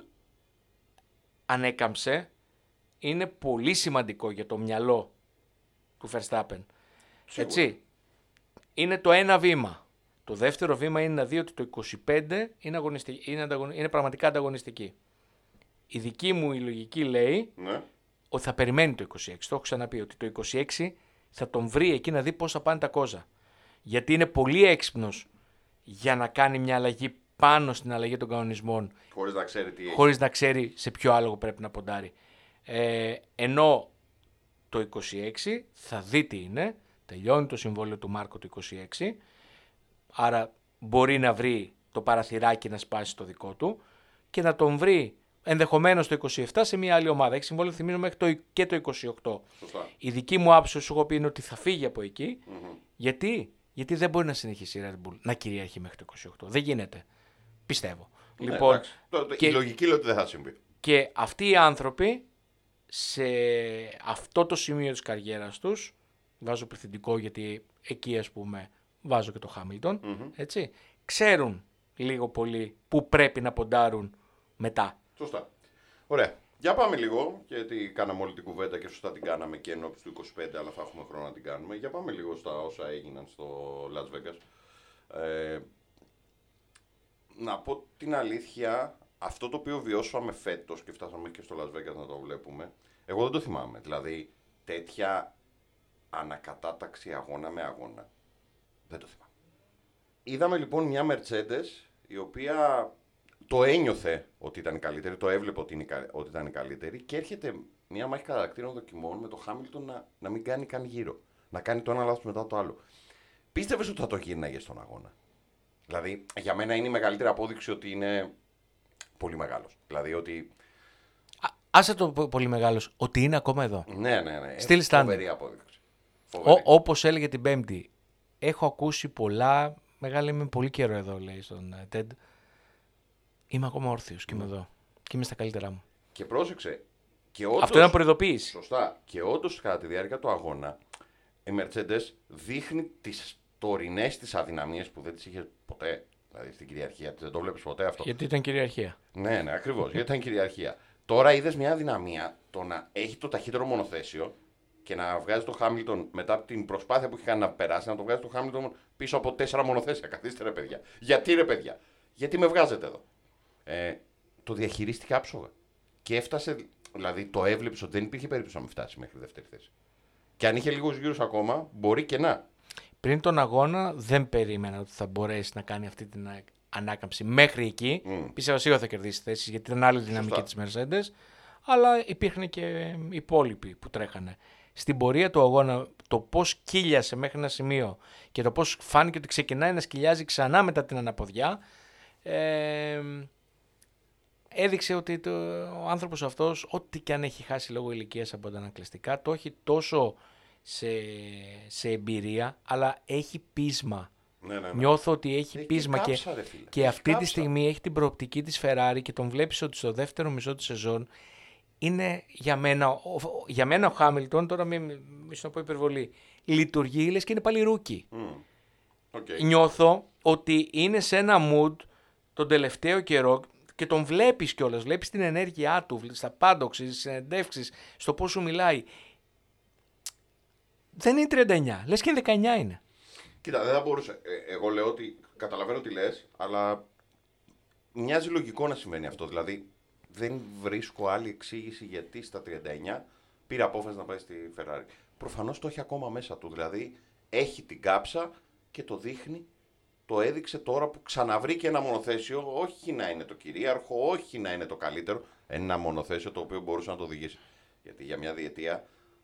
ανέκαμψε είναι πολύ σημαντικό για το μυαλό του Verstappen. Έτσι. Είναι το ένα βήμα. Το δεύτερο βήμα είναι να δει ότι το 25 είναι πραγματικά ανταγωνιστική. Η δική μου η λογική λέει ότι θα περιμένει το 26. Το έχω ξαναπεί ότι το 26 θα τον βρει εκεί να δει πώς θα πάνε τα κόζα. Γιατί είναι πολύ έξυπνος για να κάνει μια αλλαγή πάνω στην αλλαγή των κανονισμών. Χωρίς να ξέρει τι έχει. Χωρίς να ξέρει σε ποιο άλογο πρέπει να ποντάρει. Ενώ το 26 θα δει τι είναι. Τελειώνει το συμβόλαιο του Μάρκο το 26. Άρα μπορεί να βρει το παραθυράκι να σπάσει το δικό του και να τον βρει ενδεχομένως το 27 σε μια άλλη ομάδα. Έχει συμβόλαιο, θυμίζω, μέχρι και το 28. Σωστά. Η δική μου άποψη, σου έχω πει, είναι ότι θα φύγει από εκεί. Γιατί δεν μπορεί να συνεχίσει η Red Bull να κυριαρχεί μέχρι το 28. Δεν γίνεται. Πιστεύω. Ναι, λοιπόν, η λογική λέει ότι δεν θα συμβεί. Και αυτοί οι άνθρωποι σε αυτό το σημείο της καριέρας τους, βάζω πληθυντικό γιατί εκεί ας πούμε βάζω και το Χάμιλτον, έτσι, ξέρουν λίγο πολύ που πρέπει να ποντάρουν μετά. Σωστά. Ωραία. Για πάμε λίγο, γιατί κάναμε όλη την κουβέντα και σωστά την κάναμε και ενώπιση του 25, αλλά θα έχουμε χρόνο να την κάνουμε. Για πάμε λίγο στα όσα έγιναν στο Las Vegas. Να πω την αλήθεια, αυτό το οποίο βιώσαμε φέτος και φτάσαμε και στο Las Vegas να το βλέπουμε, εγώ δεν το θυμάμαι. Δηλαδή, τέτοια ανακατάταξη αγώνα με αγώνα. Δεν το θυμάμαι. Είδαμε λοιπόν μια Mercedes η οποία το ένιωθε ότι ήταν η καλύτερη, το έβλεπε ότι ήταν η καλύτερη και έρχεται μια μάχη κατακτήρων δοκιμών με το Χάμιλτον να μην κάνει καν γύρο. Να κάνει το ένα λάθος μετά το άλλο. Πίστευες ότι θα το γύρναγε στον αγώνα? Δηλαδή, για μένα είναι η μεγαλύτερη απόδειξη ότι είναι πολύ μεγάλος. Δηλαδή ότι... Άσε το πολύ μεγάλος, ότι είναι ακόμα εδώ. Ναι. Still standing. Φοβερή απόδειξη. Όπως έλεγε την Πέμπτη, έχω ακούσει πολλά, μεγάλη είμαι πολύ καιρό εδώ, λέει στον TED. Είμαι ακόμα όρθιος και είμαι εδώ. Και είμαι στα καλύτερά μου. Και πρόσεξε. Και όντως, αυτό είναι προειδοποίηση. Σωστά. Και όντως κατά τη διάρκεια του αγώνα η Mercedes δείχνει τις τωρινές της αδυναμίες που δεν τις είχε ποτέ. Δηλαδή στην κυριαρχία της δεν το βλέπεις ποτέ αυτό. Γιατί ήταν κυριαρχία. Ναι, ακριβώς. Γιατί ήταν κυριαρχία. Τώρα είδες μια αδυναμία το να έχει το ταχύτερο μονοθέσιο και να βγάζει το Χάμιλτον μετά από την προσπάθεια που έχει κάνει να περάσει, να το βγάζει το Χάμιλτον πίσω από 4 μονοθέσια. Καθίστε ρε παιδιά. Γιατί ρε παιδιά? Γιατί με βγάζετε εδώ? Το διαχειρίστηκε άψογα. Και έφτασε, δηλαδή το έβλεψε ότι δεν υπήρχε περίπτωση να μην φτάσει μέχρι δεύτερη θέση. Και αν είχε λίγους γύρους ακόμα, μπορεί και να. Πριν τον αγώνα δεν περίμενα ότι θα μπορέσει να κάνει αυτή την ανάκαμψη μέχρι εκεί. Πίστευα σίγουρα θα κερδίσει θέσεις γιατί ήταν άλλη δυναμική της Mercedes. Αλλά υπήρχαν και υπόλοιποι που τρέχανε. Στην πορεία του αγώνα, το πώς κύλιασε μέχρι ένα σημείο και το πώς φάνηκε ότι ξεκινάει να σκυλιάζει ξανά μετά την αναποδιά, έδειξε ότι ο άνθρωπος αυτός, ό,τι και αν έχει χάσει λόγω ηλικίας από τα ανακλαστικά, το έχει τόσο σε εμπειρία, αλλά έχει πείσμα. Ναι. Νιώθω ότι έχει πείσμα και αυτή τη στιγμή έχει την προοπτική της Ferrari και τον βλέπεις ότι στο δεύτερο μισό της σεζόν είναι για μένα ο Χάμιλτον, τώρα μην σου πω υπερβολή, λειτουργεί λες και είναι πάλι ρούκι. Okay. Νιώθω ότι είναι σε ένα mood τον τελευταίο καιρό και τον βλέπεις κιόλας, βλέπεις την ενέργειά του, στα πάντοξη, στις συνεντεύξεις, στο πώς σου μιλάει. Δεν είναι 39, λες και είναι 19 είναι. Κοίτα, δεν θα μπορούσε. Εγώ λέω ότι καταλαβαίνω τι λες, αλλά μοιάζει λογικό να συμβαίνει αυτό. Δηλαδή, δεν βρίσκω άλλη εξήγηση γιατί στα 39 πήρε απόφαση να πάει στη Ferrari. Προφανώς το έχει ακόμα μέσα του. Δηλαδή, έχει την κάψα και το δείχνει. Το έδειξε τώρα που ξαναβρήκε ένα μονοθέσιο, όχι να είναι το κυρίαρχο, όχι να είναι το καλύτερο. Ένα μονοθέσιο το οποίο μπορούσε να το οδηγήσει. Γιατί για μια διετία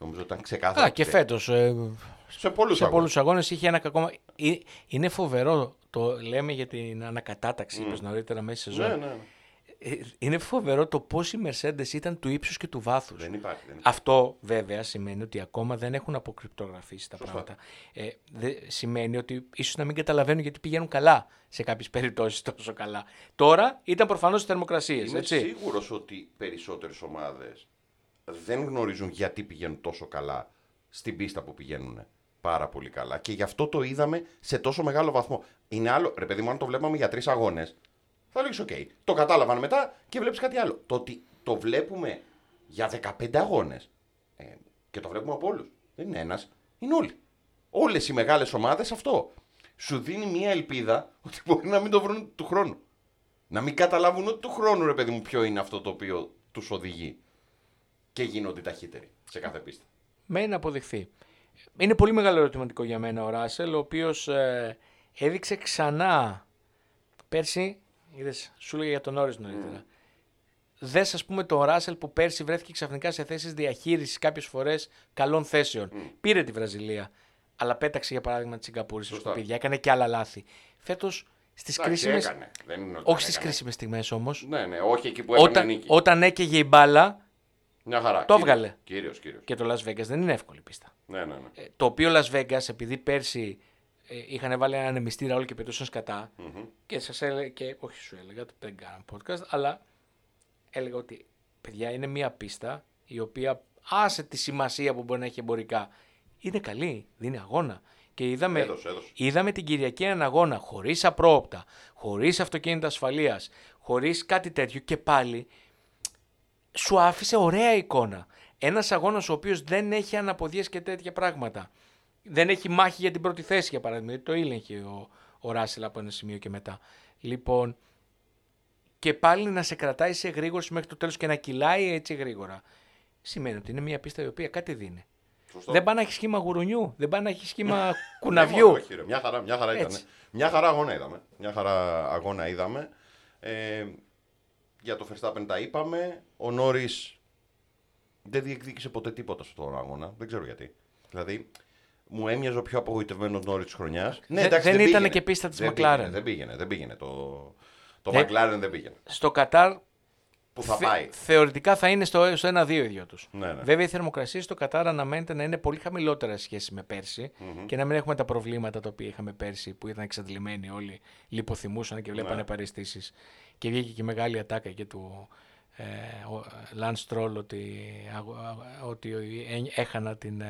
Νομίζω ότι ήταν ξεκάθαρο. Και φέτος. Σε πολλούς αγώνες είχε ένα κακό. Είναι φοβερό, το λέμε για την ανακατάταξη, είπες νωρίτερα μέσα στη σεζόν. Ναι. Είναι φοβερό το πώς η Mercedes ήταν του ύψους και του βάθους. Δεν υπάρχει. Αυτό βέβαια σημαίνει ότι ακόμα δεν έχουν αποκρυπτογραφήσει τα πράγματα. Σημαίνει ότι ίσως να μην καταλαβαίνουν γιατί πηγαίνουν καλά σε κάποιες περιπτώσεις τόσο καλά. Τώρα ήταν προφανώς οι θερμοκρασίες. Είμαι έτσι. σίγουρος ότι περισσότερες ομάδες δεν γνωρίζουν γιατί πηγαίνουν τόσο καλά στην πίστα που πηγαίνουν πάρα πολύ καλά. Και γι' αυτό το είδαμε σε τόσο μεγάλο βαθμό. Είναι άλλο, ρε παιδί μου, αν το βλέπαμε για 3 αγώνες, θα λέγεις οκ. Το κατάλαβαν μετά και βλέπεις κάτι άλλο. Το ότι το βλέπουμε για 15 αγώνες και το βλέπουμε από όλους. Δεν είναι ένας, είναι όλοι. Όλες οι μεγάλες ομάδες αυτό. Σου δίνει μια ελπίδα ότι μπορεί να μην το βρουν του χρόνου. Να μην καταλάβουν ότι του χρόνου, ρε παιδί μου, ποιο είναι αυτό το οποίο τους οδηγεί. Και γίνονται ταχύτεροι σε κάθε πίστα. Μένει να αποδειχθεί. Είναι πολύ μεγάλο ερωτηματικό για μένα ο Ράσελ, ο οποίος έδειξε ξανά πέρσι. Είδες, σου έλεγα για τον Νόρις νωρίτερα. Δες, ας πούμε, τον Ράσελ που πέρσι βρέθηκε ξαφνικά σε θέσεις διαχείρισης κάποιες φορές καλών θέσεων. Πήρε τη Βραζιλία, αλλά πέταξε για παράδειγμα τη Σιγκαπούρη στο σκουπίδι. Έκανε και άλλα λάθη. Φέτος στις κρίσιμες. Όχι στις κρίσιμες στιγμές όμως. Ναι, όχι εκεί που έκανε νίκη. Όταν έκαιγε η μπάλα. Μια χαρά. Το έβγαλε. Κύριος. Και το Las Vegas δεν είναι εύκολη πίστα. Ναι. Το οποίο Las Vegas, επειδή πέρσι είχαν βάλει έναν ανεμιστήρα όλοι και πετούσαν σκατά. Και σας έλεγα, και όχι σου έλεγα, δεν κάναμε podcast, αλλά έλεγα ότι παιδιά είναι μια πίστα η οποία άσε τη σημασία που μπορεί να έχει εμπορικά. Είναι καλή, δίνει αγώνα. Και είδαμε την Κυριακή έναν αγώνα χωρίς απρόοπτα, χωρίς αυτοκίνητα ασφαλείας, χωρίς κάτι τέτοιο και πάλι σου άφησε ωραία εικόνα. Ένας αγώνας ο οποίος δεν έχει αναποδιές και τέτοια πράγματα. Δεν έχει μάχη για την πρώτη θέση, για παράδειγμα. Το ήλεγχε ο Ράσελ από ένα σημείο και μετά. Λοιπόν, και πάλι να σε κρατάει σε γρήγορση μέχρι το τέλος και να κυλάει έτσι γρήγορα. Σημαίνει ότι είναι μια πίστα η οποία κάτι δίνει. Σωστό. Δεν πάει να έχει σχήμα γουρουνιού, δεν πάει να έχει σχήμα κουναβιού. Όχι, μια χαρά ήταν. Μια χαρά αγώνα είδαμε. Για το Verstappen τα είπαμε. Ο Νόρις δεν διεκδίκησε ποτέ τίποτα στον αγώνα. Δεν ξέρω γιατί. Δηλαδή, μου έμοιαζε ο πιο απογοητευμένος Νόρις της χρονιάς. Ναι, δεν ήταν και πίστα της McLaren. Δεν πήγαινε. Το McLaren δεν πήγαινε. Στο Κατάρ που θα πάει. Θεωρητικά θα είναι στο 1-2 οι δυο τους. Ναι. Βέβαια, οι θερμοκρασίες στο Κατάρ αναμένεται να είναι πολύ χαμηλότερα σε σχέση με πέρσι και να μην έχουμε τα προβλήματα τα οποία είχαμε πέρσι που ήταν εξαντλημένοι όλοι, λιποθυμούσαν και βλέπανε παραισθήσεις. Και βγήκε και μεγάλη ατάκα και του Lance Stroll ότι έχανα την.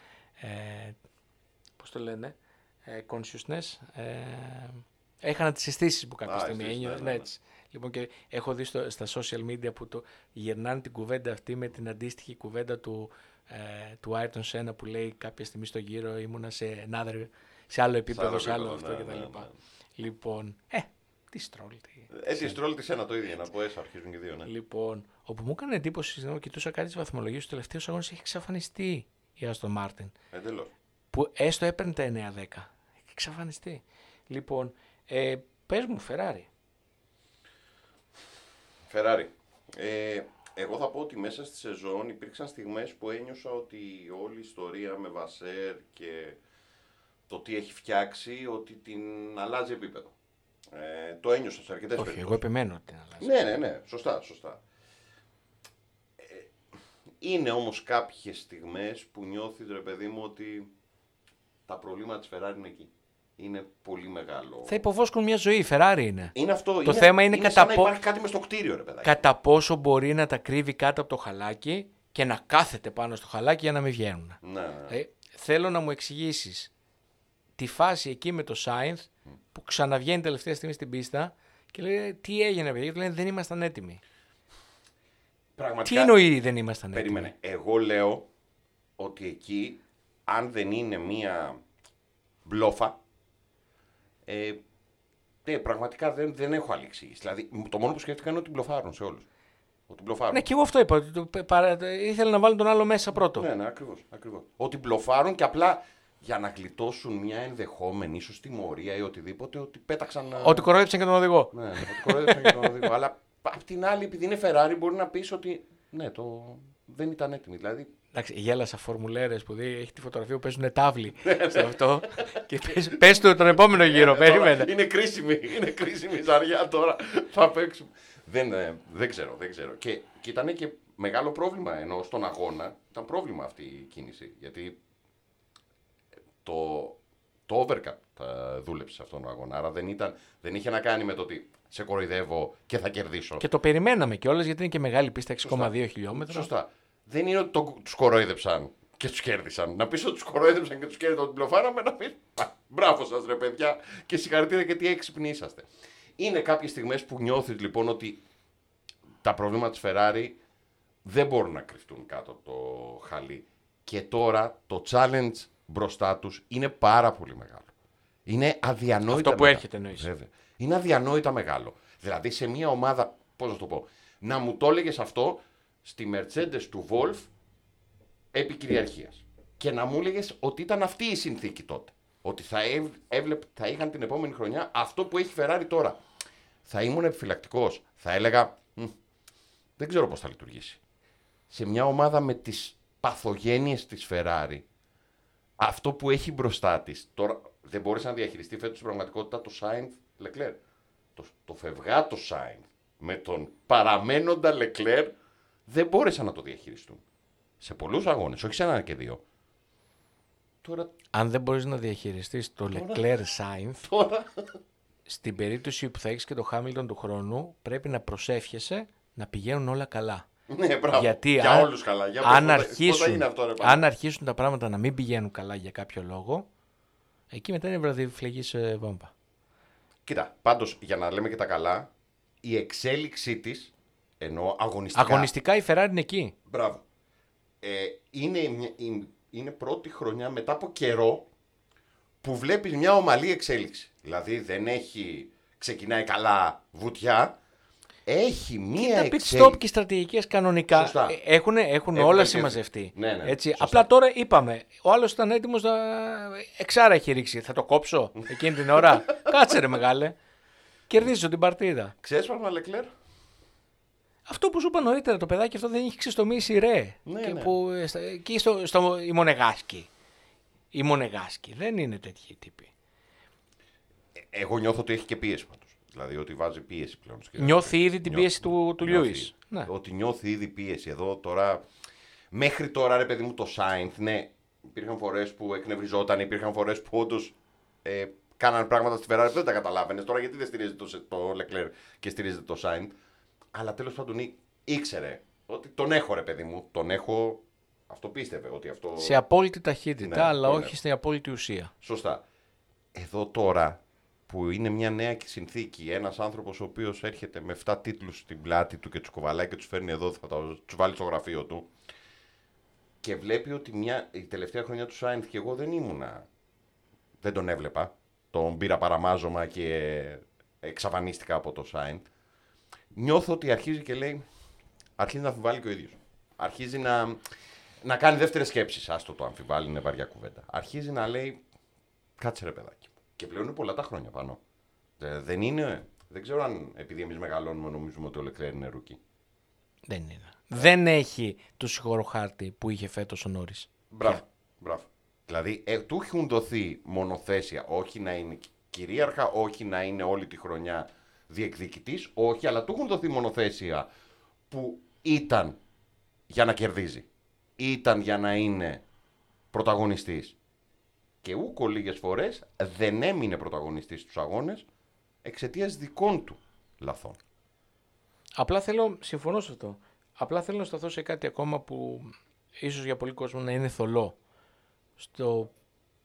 Πώς το λένε, consciousness. Έχανα τις αισθήσεις που κάποια στιγμή ένιωθα. Λοιπόν, και έχω δει στα social media που γυρνάνε την κουβέντα αυτή με την αντίστοιχη κουβέντα του Ayrton Senna που λέει κάποια στιγμή στο γύρο ήμουνα σε άλλο επίπεδο, σε άλλο αυτό κτλ. Λοιπόν, τι Stroll. Τη Stroll τη ένα το ίδιο, να πω αρχίζουν και δύο. Ναι. Λοιπόν, όπου μου έκανε εντύπωση, κοιτούσα κάτι τη βαθμολογία, του τελευταίου αγώνε έχει εξαφανιστεί η Aston Martin. Εντελώς. Που έστω έπαιρνε τα 9-10. Έχει εξαφανιστεί. Λοιπόν, πες μου, Ferrari. Εγώ θα πω ότι μέσα στη σεζόν υπήρξαν στιγμές που ένιωσα ότι όλη η ιστορία με Βασέρ και το τι έχει φτιάξει, ότι την αλλάζει επίπεδο. Το ένιωσα σε αρκετές περιπτώσεις. Εγώ επιμένω ότι την αλλάζει. Ναι, σωστά. Είναι όμως κάποιες στιγμές που νιώθεις, ρε παιδί μου, ότι τα προβλήματα της Ferrari είναι εκεί. Είναι πολύ μεγάλο. Θα υποβόσκουν μια ζωή, η Ferrari είναι. Είναι αυτό. Το θέμα είναι σαν να υπάρχει κάτι μες στο κτίριο, ρε παιδάκι. Κατά πόσο μπορεί να τα κρύβει κάτω από το χαλάκι και να κάθεται πάνω στο χαλάκι για να μην βγαίνουν. Ναι. Θέλω να μου εξηγήσεις τη φάση εκεί με το Sainz που ξαναβγαίνει τελευταία στιγμή στην πίστα και λέει τι έγινε, παιδιά. Λένε δεν ήμασταν έτοιμοι. Πραγματικά, τι εννοεί δεν ήμασταν έτοιμοι. Περίμενε. Εγώ λέω ότι εκεί, αν δεν είναι μία μπλόφα, πραγματικά δεν έχω άλλη εξήγηση. Δηλαδή, το μόνο που σκέφτηκα είναι ότι μπλοφάρουν σε όλους. Ναι, και εγώ αυτό είπα. Ήθελα να βάλουν τον άλλο μέσα πρώτο. Ναι, ακριβώς. Ότι μπλοφάρουν και απλά για να γλιτώσουν μια ενδεχόμενη ίσως τιμωρία ή οτιδήποτε, ότι πέταξαν. Ότι κοροϊδέψαν και τον οδηγό. Ναι, ότι κοροϊδέψαν και τον οδηγό. Αλλά απ' την άλλη, επειδή είναι Ferrari, μπορεί να πεις ότι ναι, δεν ήταν έτοιμη. Δηλαδή, Εντάξει, γέλασα φορμουλέρες που έχει τη φωτογραφία που παίζουν τάβλη σε αυτό. Και πες του τον επόμενο γύρο, περίμενε. Είναι κρίσιμη η ζαριά τώρα. Θα παίξουμε. Δεν ξέρω. Και ήταν και μεγάλο πρόβλημα, ενώ στον αγώνα ήταν πρόβλημα αυτή η κίνηση. Γιατί το overcut δούλεψε σε αυτόν τον αγώνα. Άρα δεν είχε να κάνει με το ότι σε κοροϊδεύω και θα κερδίσω. Και το περιμέναμε κιόλας γιατί είναι και μεγάλη πίστα 6,2 χιλιόμετρα. Σωστά. Δεν είναι ότι τους κοροϊδεύσαν και τους κέρδισαν. Να πεις ότι τους κοροϊδεύσαν και τους κέρδισαν την πλοφάραμε, να πεις μπράβο σας ρε παιδιά και συγχαρητήρια γιατί έξυπνοι είσαστε. Είναι κάποιες στιγμές που νιώθεις λοιπόν ότι τα προβλήματα της Ferrari δεν μπορούν να κρυφτούν κάτω από το χαλί. Και τώρα το challenge μπροστά τους είναι πάρα πολύ μεγάλο. Είναι αδιανόητα. Αυτό που έρχεται εννοείς. Βέβαια. Είναι αδιανόητα μεγάλο. Δηλαδή σε μια ομάδα, πώς να το πω, να μου το έλεγες αυτό στη Mercedes του Wolf επί κυριαρχίας. Και να μου έλεγες ότι ήταν αυτή η συνθήκη τότε. Ότι θα είχαν την επόμενη χρονιά αυτό που έχει Ferrari τώρα. Θα ήμουν επιφυλακτικός. Θα έλεγα, δεν ξέρω πώς θα λειτουργήσει. Σε μια ομάδα με τις παθογένειες της Ferrari, αυτό που έχει μπροστά της, τώρα δεν μπόρεσε να διαχειριστεί φέτος στην πραγματικότητα το Sainz Leclerc. Το φευγάτο Sainz με τον παραμένοντα Leclerc δεν μπόρεσαν να το διαχειριστούν. Σε πολλούς αγώνες, όχι σε έναν και δύο. Τώρα... Αν δεν μπορείς να διαχειριστείς το Leclerc Sainz, στην περίπτωση που θα έχεις και το Hamilton του χρόνου, πρέπει να προσεύχεσαι να πηγαίνουν όλα καλά. Ναι, μπράβο. Γιατί για όλους καλά. αν αρχίσουν τα πράγματα να μην πηγαίνουν καλά για κάποιο λόγο, εκεί μετά είναι βραδιφλεγής βόμβα. Κοίτα, πάντως για να λέμε και τα καλά, η εξέλιξή της, ενώ αγωνιστικά... Αγωνιστικά η Ferrari είναι εκεί. Μπράβο. Είναι πρώτη χρονιά μετά από καιρό που βλέπεις μια ομαλή εξέλιξη. Δηλαδή δεν ξεκινάει καλά βουτιά, έχει μία εξέλιξη. Τα pit stop και οι στρατηγικές κανονικά έχουν όλα συμμαζευτεί. Ναι, έτσι. Απλά τώρα είπαμε, ο άλλος ήταν έτοιμος να εξάρα έχει ρίξει. Θα το κόψω εκείνη την ώρα. Κάτσε ρε μεγάλε. Κερδίζω την παρτίδα. Ξέρεις πράγμα Leclerc? Αυτό που σου είπα νωρίτερα, το παιδάκι αυτό δεν έχει ξεστομίσει ρε. Εκεί στο η Μονεγάσκη. Δεν είναι τέτοιοι τύποι. Εγώ νιώθω ότι έχει και πίεση πάντως. Δηλαδή ότι βάζει πίεση πλέον. Νιώθει ήδη την πίεση του Λιούις. Ναι. Ότι νιώθει ήδη πίεση. Εδώ τώρα, μέχρι τώρα ρε παιδί μου το Sainz, ναι, υπήρχαν φορές που εκνευριζόταν, υπήρχαν φορές που όντως κάναν πράγματα στη Ferrari που δεν τα καταλάβαινες. Τώρα γιατί δεν στηρίζεται το Leclerc και στηρίζεται το Sainz. Αλλά τέλος πάντων ήξερε ότι τον έχω ρε παιδί μου, τον έχω, αυτό πίστευε ότι αυτό... Σε απόλυτη ταχύτητα, ναι, αλλά όχι στην απόλυτη ουσία. Σωστά. Εδώ τώρα που είναι μια νέα συνθήκη, ένας άνθρωπος ο οποίος έρχεται με 7 τίτλους στην πλάτη του και τους κοβαλάει και τους φέρνει εδώ, θα τους βάλει στο γραφείο του και βλέπει ότι η τελευταία χρονιά του Sainz και εγώ δεν τον έβλεπα, τον πήρα παραμάζωμα και εξαφανίστηκα από το Sainz. Νιώθω ότι αρχίζει και λέει, αρχίζει να αμφιβάλλει και ο ίδιος. Αρχίζει να κάνει δεύτερες σκέψεις. Άστο το αμφιβάλλει, είναι βαριά κουβέντα. Αρχίζει να λέει, κάτσε ρε παιδάκι. Και πλέον είναι πολλά τα χρόνια πάνω. Δεν ξέρω αν επειδή εμείς μεγαλώνουμε νομίζουμε ότι ο Leclerc είναι ρούκι. Δεν είναι. Δεν έχει το συγχωροχάρτη που είχε φέτος ο Νόρις. Μπράβο. Δηλαδή του έχουν δοθεί μονοθέσια, όχι να είναι κυρίαρχα, όχι να είναι όλη τη χρονιά διεκδικητής, όχι, αλλά του έχουν δοθεί μονοθέσια που ήταν για να κερδίζει. Ήταν για να είναι πρωταγωνιστής. Και ούκο λίγες φορές δεν έμεινε πρωταγωνιστής στους αγώνες εξαιτίας δικών του λαθών. Συμφωνώ σε αυτό. Απλά θέλω να σταθώ σε κάτι ακόμα που ίσως για πολλοί κόσμο να είναι θολό. Στο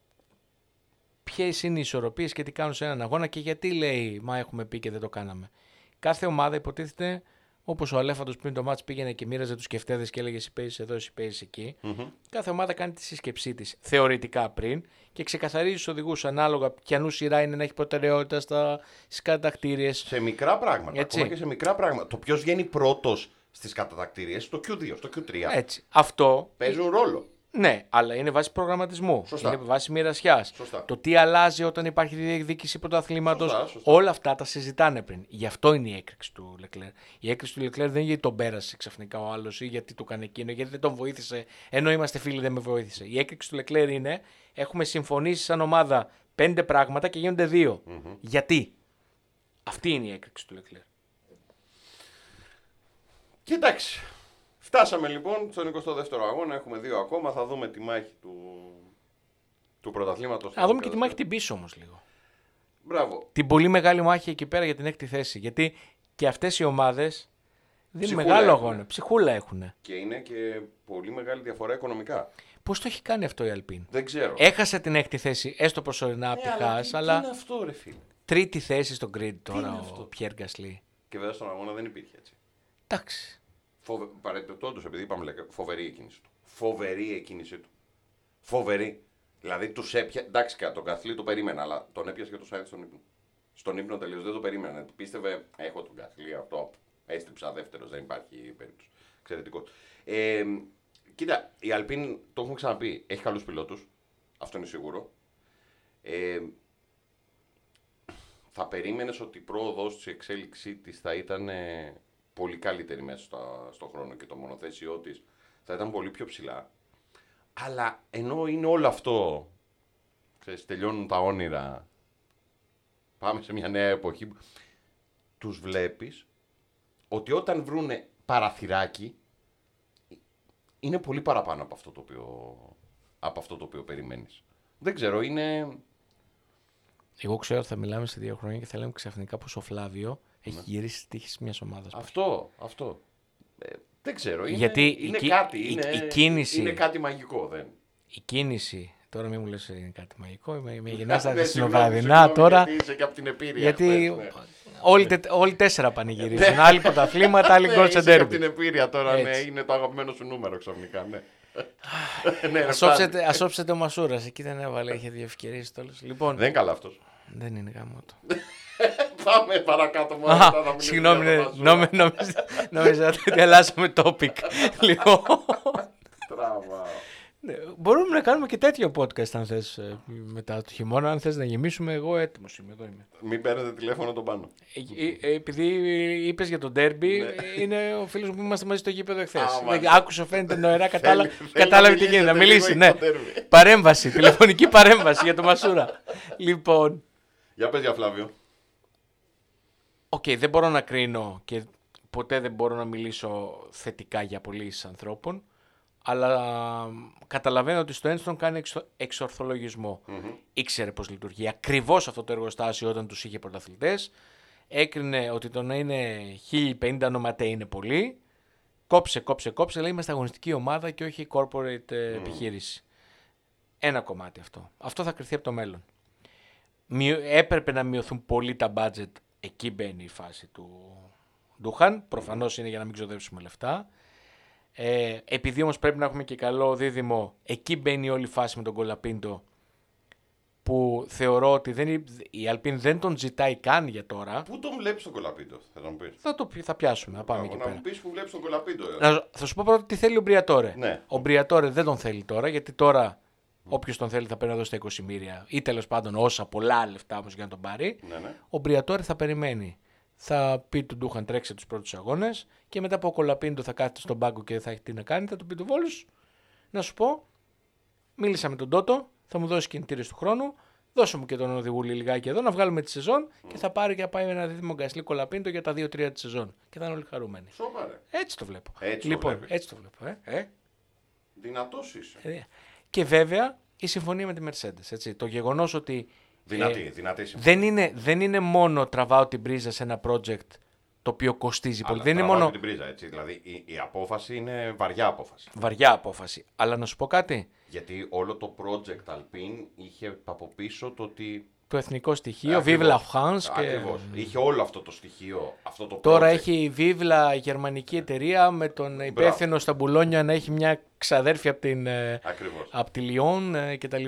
ποιες είναι οι ισορροπίες και τι κάνουν σε έναν αγώνα και γιατί λέει μα έχουμε πει και δεν το κάναμε. Κάθε ομάδα υποτίθεται, όπως ο Αλέφαντος πριν το μάτς πήγαινε και μοίραζε τους σκεφτέδες και έλεγε εσύ παίζεις εδώ, εσύ παίζεις εκεί. Mm-hmm. Κάθε ομάδα κάνει τη σύσκεψή της θεωρητικά πριν και ξεκαθαρίζει τους οδηγούς ανάλογα ποιανού σειρά είναι να έχει προτεραιότητα στις κατακτήριες. Σε μικρά πράγματα. Ακόμα και σε μικρά πράγματα. Το ποιος βγαίνει πρώτος στις κατατακτήριες, στο Q2, στο Q3. Έτσι. Αυτό παίζουν ρόλο. Ναι, αλλά είναι βάση προγραμματισμού. Σωστά. Είναι βάση μοιρασιάς. Σωστά. Το τι αλλάζει όταν υπάρχει διεκδίκηση πρωταθλήματος. Σωστά. Όλα αυτά τα συζητάνε πριν. Γι' αυτό είναι η έκρηξη του Λεκλέρ. Η έκρηξη του Λεκλέρ δεν είναι γιατί τον πέρασε ξαφνικά ο άλλος ή γιατί του έκανε εκείνο, γιατί δεν τον βοήθησε. Ενώ είμαστε φίλοι, δεν με βοήθησε. Η έκρηξη του Λεκλέρ είναι έχουμε συμφωνήσει σαν ομάδα 5 πράγματα και γίνονται 2. Mm-hmm. Γιατί. Αυτή είναι η έκρηξη του Λεκλέρ. Κοιτάξτε. Φτάσαμε λοιπόν στον 22ο αγώνα, έχουμε 2 ακόμα, θα δούμε τη μάχη του πρωταθλήματος. Θα δούμε και τη μάχη την πίσω όμως λίγο. Μπράβο. Την πολύ μεγάλη μάχη εκεί πέρα για την 6η θέση. Γιατί και αυτές οι ομάδες δεν είναι Ψυχούλα μεγάλο έχουνε. αγώνα. Ψυχούλα έχουν. Και είναι και πολύ μεγάλη διαφορά οικονομικά. Πώς το έχει κάνει αυτό η Αλπίν. Δεν ξέρω. Έχασε την 6η θέση, έστω προσωρινά από τη Χάς, Τι αλλά είναι αυτό, ρε φίλε. 3η θέση στο grid είναι τώρα αυτό? ο Πιέρ Γκασλί. Και βέβαια στον αγώνα δεν υπήρχε έτσι. Εντάξει. Παρεπτόντως, επειδή είπαμε φοβερή η κίνηση του. Φοβερή η κίνησή του. Φοβερή. Δηλαδή του έπιασε. Εντάξει, τον Γκασλί το περίμενα, αλλά τον έπιασε και το Σάινθ στον ύπνο. Στον ύπνο τελείως δεν το περίμενα. Πίστευε, έχω τον Γκασλί αυτό. Έστριψα δεύτερος, δεν υπάρχει περίπτωση. Εξαιρετικό. Κοίτα, η Αλπίν, το έχουμε ξαναπεί, έχει καλούς πιλότους. Αυτό είναι σίγουρο. Θα περίμενες ότι η πρόοδος της εξέλιξή της θα ήταν πολύ καλύτερη μέσα στον χρόνο και το μονοθέσιό της θα ήταν πολύ πιο ψηλά. Αλλά ενώ είναι όλο αυτό, ξέρεις, τελειώνουν τα όνειρα, πάμε σε μια νέα εποχή, τους βλέπεις ότι όταν βρούνε παραθυράκι είναι πολύ παραπάνω από αυτό το οποίο περιμένεις. Δεν ξέρω, είναι... Εγώ ξέρω ότι θα μιλάμε σε 2 χρόνια και θα λέμε ξαφνικά πως ο Φλάβιο έχει γυρίσει στις τύχες μιας ομάδας. Αυτό. Δεν ξέρω, Γιατί είναι κάτι, η κίνηση... είναι κάτι μαγικό, δεν. Η κίνηση, τώρα μην μου λες είναι κάτι μαγικό, με γεννάς τα Ναι, συνοβραδινα τώρα. Γιατί είσαι και από την Επίρρεια. Γιατί χθες, ναι. όλοι 4 πανηγυρίζουν. Άλλοι πρωταθλήματα, άλλοι γκολ σε είσαι και από ντέρμπι. την Επίρρεια τώρα, ναι, Έτσι. είναι το αγαπημένο σου νούμερο ξαφνικά, ναι. Ναι, Ας όψετε ο Μασούρας, εκεί δεν έβαλε, είχε 2 ευκαιρίες τέλος. Λοιπόν, δεν είναι καλά αυτός. δεν είναι γάμο του. Πάμε παρακάτω μόνο. Συγγνώμη, νόμιζα ότι αλλάσαμε topic. Λοιπόν, μπορούμε να κάνουμε και τέτοιο podcast αν θες μετά το χειμώνα. Αν θες να γεμίσουμε, εγώ έτοιμος είμαι. Εδώ είμαι. Μην παίρνετε τηλέφωνο τον πάνω. Επειδή είπες για τον ντέρμπι, είναι ο φίλος μου που είμαστε μαζί στο γήπεδο εχθές. μάλιστα. Άκουσε, φαίνεται νοερά, Θέλει κατάλαβε να τι γίνεται. Να μιλήσετε μιλήσει, λίγο ναι. για το ντέρμπι. Παρέμβαση, τηλεφωνική παρέμβαση για τον Μασούρα. Λοιπόν, Για πες για Φλάβιο. δεν μπορώ να κρίνω και ποτέ δεν μπορώ να μιλήσω θετικά για πωλήσεις ανθρώπων, αλλά καταλαβαίνω ότι στο Ένστον κάνει εξορθολογισμό. Ήξερε πώς λειτουργεί ακριβώς αυτό το εργοστάσιο όταν τους είχε πρωταθλητές. Έκρινε ότι το να είναι 1050 ονοματέ είναι πολύ. Κόψε, αλλά είμαστε αγωνιστική ομάδα και όχι corporate επιχείρηση. Ένα κομμάτι αυτό. Αυτό θα κριθεί από το μέλλον. Έπρεπε να μειωθούν πολύ τα budget. Εκεί μπαίνει η φάση του Ντούχαν. Προφανώς είναι για να μην ξοδέψουμε λεφτά. Επειδή όμως πρέπει να έχουμε και καλό δίδυμο, εκεί μπαίνει όλη η φάση με τον Κολαπίντο, που θεωρώ ότι η Αλπίν δεν τον ζητάει καν για τώρα. Πού τον βλέπεις τον Κολαπίντο, θα μου πεις. Θα πιάσουμε, θα πάμε εκεί Να πέρα. μου πεις που βλέπεις τον Κολαπίντο. Θα σου πω πρώτα τι θέλει ο Μπριατόρε. Ναι. Ο Μπριατόρε δεν τον θέλει τώρα, γιατί τώρα όποιος τον θέλει θα πρέπει να δώσει τα 20 μοίρια ή τέλος πάντων όσα πολλά λεφτά όμως για να τον πάρει. Ναι. Ο Μπριατόρε θα περιμένει. Θα πει του Ντούχαν τρέξει τους πρώτους αγώνες και μετά από ο Κολαπίντο θα κάθεται στον πάγκο και θα έχει τι να κάνει. Θα του πει του Βόλους, να σου πω, μίλησα με τον Τότο, θα μου δώσει κινητήρες του χρόνου, δώσε μου και τον οδηγούλη λιγάκι εδώ να βγάλουμε τη σεζόν και θα πάρει και θα πάει με ένα δίδυμο Γκασλί Κολαπίντο για τα 2-3 τη σεζόν. Και θα είναι όλοι χαρούμενοι. Σοβαρά. Έτσι το βλέπω. Έτσι λοιπόν, το βλέπεις. έτσι το βλέπω. Δυνατός είσαι. Και βέβαια η συμφωνία με τη Mercedes. Έτσι. Το γεγονός ότι Δυνατή συμφωνία. δεν είναι μόνο τραβάω την πρίζα σε ένα project το οποίο κοστίζει πολύ. Δεν είναι τραβάω μόνο την πρίζα, έτσι. Δηλαδή η απόφαση είναι βαριά απόφαση. βαριά απόφαση. Αλλά να σου πω κάτι. Γιατί όλο το project Alpine είχε από πίσω το ότι. Το εθνικό στοιχείο, Ακριβώς. Vive la France. Ακριβώς. Είχε όλο αυτό το στοιχείο, αυτό το Τώρα project. έχει Vive la γερμανική εταιρεία με τον υπεύθυνο στα Μπουλόνια να έχει μια ξαδέρφια Ακριβώς. από τη Λιόν κτλ.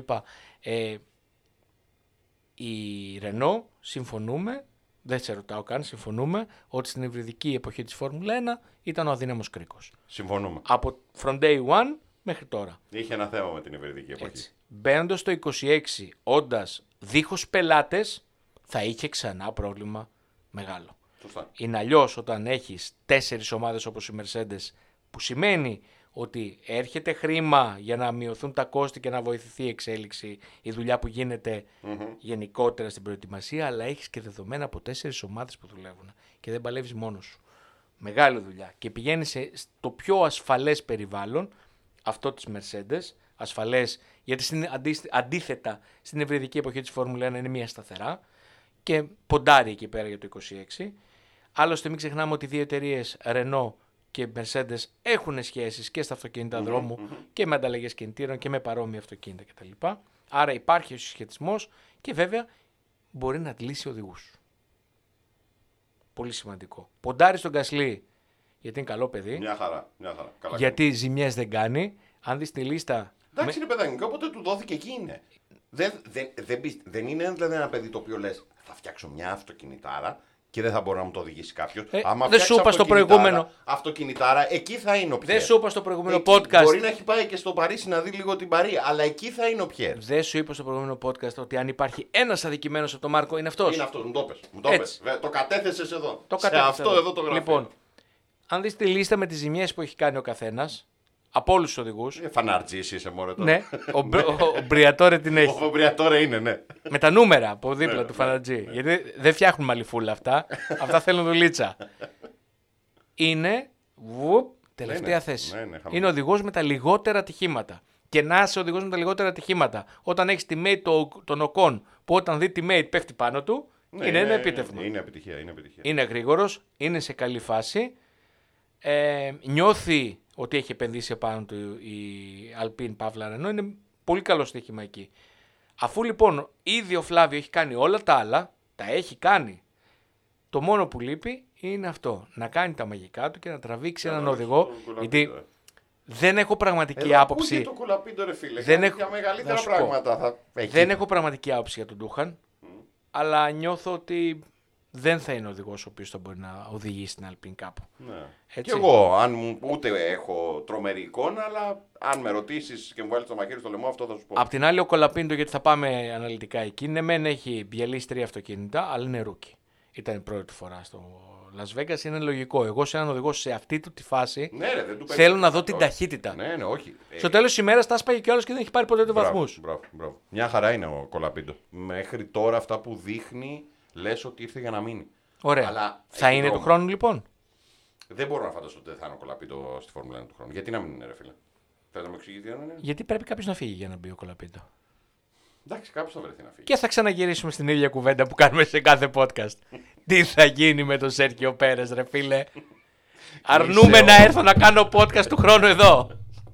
Η Renault συμφωνούμε, δεν σε ρωτάω καν, συμφωνούμε ότι στην υβριδική εποχή της Φόρμουλα 1 ήταν ο αδύναμος κρίκος. Συμφωνούμε. Από from day one μέχρι τώρα. Είχε ένα θέμα με την υβριδική εποχή. Μπαίνοντας στο 26, όντας δίχως πελάτες, θα είχε ξανά πρόβλημα μεγάλο. Σωστά. Είναι αλλιώς όταν έχεις 4 ομάδες όπως η Mercedes, που σημαίνει ότι έρχεται χρήμα για να μειωθούν τα κόστη και να βοηθηθεί η εξέλιξη, η δουλειά που γίνεται γενικότερα στην προετοιμασία, αλλά έχεις και δεδομένα από 4 ομάδες που δουλεύουν και δεν παλεύεις μόνος σου. Μεγάλη δουλειά. Και πηγαίνεις στο πιο ασφαλές περιβάλλον, αυτό της Mercedes, ασφαλές, γιατί αντίθετα στην ευρυδική εποχή της Φόρμουλα 1 είναι μια σταθερά και ποντάρει εκεί πέρα για το 26. Άλλωστε μην ξεχνάμε ότι οι δύο εταιρείες Renault και Mercedes έχουν σχέσεις και στα αυτοκίνητα δρόμου και με ανταλλαγές κινητήρων και με παρόμοια αυτοκίνητα κτλ. Άρα υπάρχει ο συσχετισμός και βέβαια μπορεί να αντλήσει οδηγούς. Πολύ σημαντικό. Ποντάρει στον Γκασλί γιατί είναι καλό παιδί. Μια χαρά. Καλά γιατί ζημιές δεν κάνει. Αν δεις τη λίστα. Εντάξει, είναι παιδάκι, όποτε του δόθηκε εκεί είναι. Δεν είναι δηλαδή ένα παιδί το οποίο λες θα φτιάξω μια αυτοκινητάρα και δεν θα μπορεί να μου το οδηγήσει κάποιος. Δεν σου είπα στο προηγούμενο. Αυτοκινητάρα, εκεί θα είναι ο Πιέρ. Δεν σου είπα στο προηγούμενο podcast. Μπορεί να έχει πάει και στο Παρίσι να δει λίγο την Παρή, αλλά εκεί θα είναι ο Πιέρ. Δεν σου είπα στο προηγούμενο podcast ότι αν υπάρχει ένας αδικημένος από τον Μάρκο είναι αυτός. Είναι αυτός, μου το πες. Το κατέθεσες εδώ. Σε αυτό εδώ το γραφείο. Λοιπόν, αν δεις τη λίστα με τις ζημιές που έχει κάνει ο καθένας, από όλους τους οδηγούς. Φαναρτζής είσαι μόνο τώρα. Ναι, ο Μπριατόρε την έχει. Ο Μπριατόρε είναι, ναι. Με τα νούμερα από δίπλα του Φαναρτζή. Γιατί δεν φτιάχνουν μαλλιφούλα αυτά. Αυτά θέλουν δουλίτσα. Είναι τελευταία θέση. Είναι οδηγός με τα λιγότερα ατυχήματα. Και να είσαι οδηγός με τα λιγότερα ατυχήματα. Όταν έχεις teammate τον Οκόν, που όταν δει teammate πέφτει πάνω του, είναι ένα επίτευγμα. Είναι επιτυχία. Είναι γρήγορος, είναι σε καλή φάση. Νιώθει ότι έχει επενδύσει επάνω του η Alpine Παύλα Renault, είναι πολύ καλό στοίχημα εκεί. Αφού λοιπόν ήδη ο Φλάβιο έχει κάνει όλα τα άλλα, τα έχει κάνει, το μόνο που λείπει είναι αυτό, να κάνει τα μαγικά του και να τραβήξει έναν οδηγό, γιατί δεν έχω πραγματική άποψη. Ακούγεται το κολαπίντο ρε φίλε, δεν έχω, για μεγαλύτερα πράγματα θα έχει. Δεν έχω πραγματική άποψη για τον Ντούχαν, αλλά νιώθω ότι δεν θα είναι ο οδηγός ο οποίος θα μπορεί να οδηγήσει την Alpine κάπου. Ναι. Και εγώ, ούτε έχω τρομερή εικόνα, αλλά αν με ρωτήσεις και μου βάλεις το μαχαίρι στο λαιμό, αυτό θα σου πω. Απ' την άλλη, ο Κολαπίντο, γιατί θα πάμε αναλυτικά εκεί, ναι, μεν έχει διαλύσει 3 αυτοκίνητα, αλλά είναι ρούκι. Ήταν η πρώτη φορά στο Las Vegas, είναι λογικό. Εγώ, σε έναν οδηγό σε αυτή τη φάση, θέλω να δω την ταχύτητα. Ναι, όχι. Στο τέλος της ημέρας τα έσπαγε κιόλας και δεν έχει πάρει ποτέ τους βαθμούς. Μπράβο. Μια χαρά είναι ο Κολαπίντο. Μέχρι τώρα αυτά που δείχνει, λες ότι ήρθε για να μείνει. Ωραία. Αλλά θα είναι του χρόνου λοιπόν. Δεν μπορώ να φανταστώ ότι δεν θα είναι ο Κολαπίντο στη Φόρμουλα 1 του χρόνου. Γιατί να μην είναι, ρε φίλε. Θέλει να με εξηγήσει τι είναι. Γιατί πρέπει κάποιος να φύγει για να μπει ο Κολαπίντο. Εντάξει, κάποιος θα βρεθεί να φύγει. Και θα ξαναγυρίσουμε στην ίδια κουβέντα που κάνουμε σε κάθε podcast. Τι θα γίνει με τον Σέρκιο Πέρες, ρε φίλε. Αρνούμε να έρθω να κάνω podcast του χρόνου εδώ.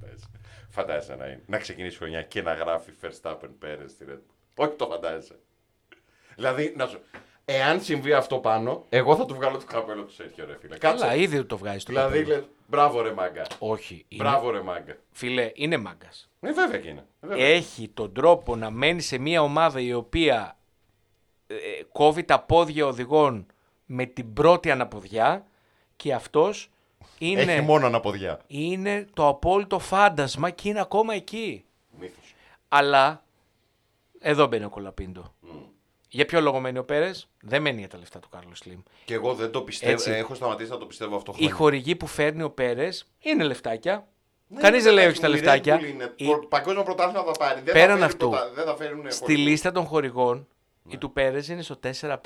Φαντάζεσαι να ξεκινήσει χρονιά και να γράφει Verstappen Πέρες στη Red Bull. Όχι το φαντάζεσαι. Δηλαδή, να σου. Εάν συμβεί αυτό πάνω, εγώ θα του βγάλω το καπέλο του Σέρχιο, ρε φίλε. Καλά, ήδη το βγάζει το δηλαδή, λες, μπράβο ρε μάγκα. Όχι. Μπράβο ρε μάγκα. Φίλε, είναι μάγκας. Βέβαια και είναι. Έχει τον τρόπο να μένει σε μια ομάδα η οποία κόβει τα πόδια οδηγών με την πρώτη αναποδιά και αυτός είναι. Έχει μόνο αναποδιά. Είναι το απόλυτο φάντασμα και είναι ακόμα εκεί. Μύθος. Αλλά εδώ μπαίνει ο Κολαπίντο. Για ποιο λόγο μένει ο Πέρες? Δεν μένει για τα λεφτά του Κάρλος Σλιμ. Και εγώ δεν το πιστεύω. Έτσι. Έχω σταματήσει να το πιστεύω αυτό χρόνια. Οι χορηγοί που φέρνει ο Πέρες είναι λεφτάκια. Ναι, κανείς δεν λέει όχι στα λεφτάκια. Παγκόσμιο πρωτάθλημα θα πάρει. Πέραν αυτού, δεν θα φέρουν στη λίστα των χορηγών, η του Πέρες είναι στο 4-5-6.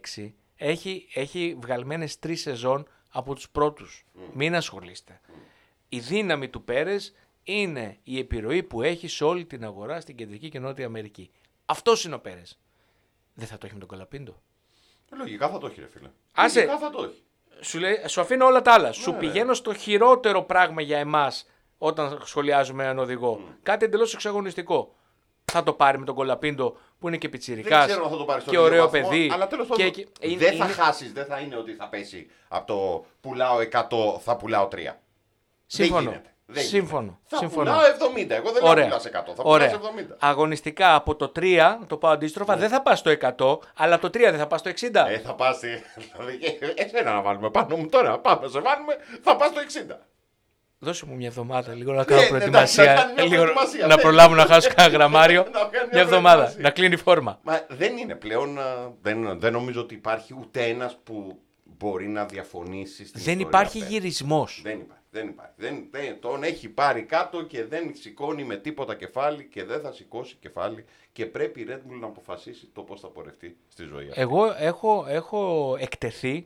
Έχει βγαλμένες 3 σεζόν από τους πρώτους. Μην ασχολείστε. Η δύναμη του Πέρες είναι η επιρροή που έχει σε όλη την αγορά στην Κεντρική και Νότια Αμερική. Αυτός είναι ο Πέρες. Δεν θα το έχει με τον Κολαπίντο. Λογικά θα το έχει, ρε φίλε. Λογικά θα το έχει. Σου αφήνω όλα τα άλλα. Σου πηγαίνω στο χειρότερο πράγμα για εμάς όταν σχολιάζουμε έναν οδηγό. Κάτι εντελώς εξαγωνιστικό. Θα το πάρει με τον Κολαπίντο που είναι και πιτσιρικάς και ωραίο παιδί. Αλλά τέλος πάντων δεν θα χάσεις, δεν θα είναι ότι θα πέσει από το πουλάω 100 θα πουλάω 3. Σύμφωνο. Σύμφωνο. Θα πουλάω 70. Εγώ δεν θα πουλάω 100. Θα πουλάω 70. Αγωνιστικά από το 3, το πάω αντίστροφα, δεν θα πας στο 100, αλλά από το 3 δεν θα πας στο 60. Θα πας. Εσένα να βάλουμε πάνω μου τώρα. Πάμε, σε βάλουμε, θα πας στο 60. Δώσε μου μια εβδομάδα λίγο να κάνω να προετοιμασία. κάνει μια Λίγο προετοιμασία, να ναι. προλάβω να χάσω κανένα γραμμάριο. Να κάνει μια Μια εβδομάδα. προετοιμασία. Να κλείνει η φόρμα. Μα δεν είναι πλέον. Δεν νομίζω ότι υπάρχει ούτε ένας που μπορεί να διαφωνήσει στην Δεν ιστορία υπάρχει αυτή. γυρισμός. Δεν υπάρχει. Τον έχει πάρει κάτω και δεν σηκώνει με τίποτα κεφάλι και δεν θα σηκώσει κεφάλι και πρέπει η Red Bull να αποφασίσει το πώς θα πορευτεί στη ζωή αυτή. Εγώ έχω εκτεθεί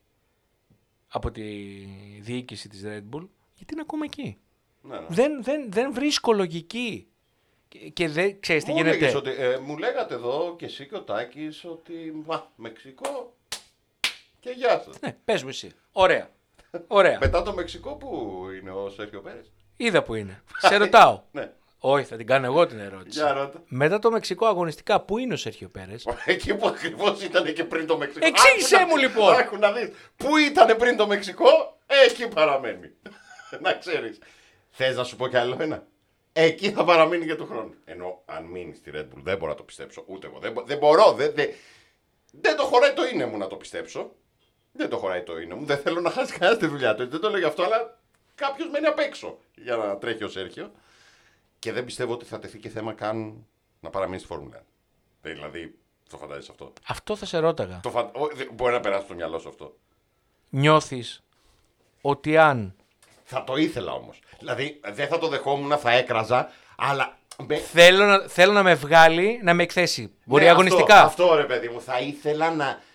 από τη διοίκηση της Red Bull γιατί είναι ακόμα εκεί. Ναι. Δεν βρίσκω λογική. Και δεν ξέρεις τι Μου γίνεται. έλεγες ότι, μου λέγατε εδώ και εσύ και ο Τάκης ότι Μεξικό και γεια σας. Ναι, πες μου εσύ. Ωραία. Μετά το Μεξικό που είναι ο Σέρχιο Πέρες. Είδα που είναι. Σε ρωτάω. Ναι. Όχι, θα την κάνω εγώ την ερώτηση. Για ρώτα. Μετά το Μεξικό αγωνιστικά, πού είναι ο Σέρχιο Πέρες? Εκεί που ακριβώς ήταν και πριν το Μεξικό. Εξήγησέ Άκου μου, να- λοιπόν. Άκου να δεις. Πού ήταν πριν το Μεξικό, εκεί παραμένει. Να ξέρεις. Θες να σου πω κι άλλο ένα? Εκεί θα παραμείνει για τον χρόνο. Ενώ αν μείνει στη Red Bull δεν μπορώ να το πιστέψω. Ούτε εγώ. Δεν μπορώ. Δεν το χωράει το είναι μου να το πιστέψω. Δεν το χωράει το είναι μου. Δεν θέλω να χάσει κανένα τη δουλειά του. Δεν το λέω γι' αυτό, αλλά κάποιο μένει απ' έξω για να τρέχει ο Σέρχιο. Και δεν πιστεύω ότι θα τεθεί και θέμα καν να παραμείνει στη Φόρμουλα. Δηλαδή, το φαντάζεσαι αυτό. Αυτό θα σε ρώταγα. Μπορεί να περάσει στο μυαλό σου αυτό. Νιώθεις ότι αν Θα το ήθελα όμως. Δηλαδή, δεν θα το δεχόμουν, θα έκραζα, αλλά. θέλω να με βγάλει, να με εκθέσει. Μπορεί Ναι, αγωνιστικά. Αυτό ρε παιδί μου. Θα ήθελα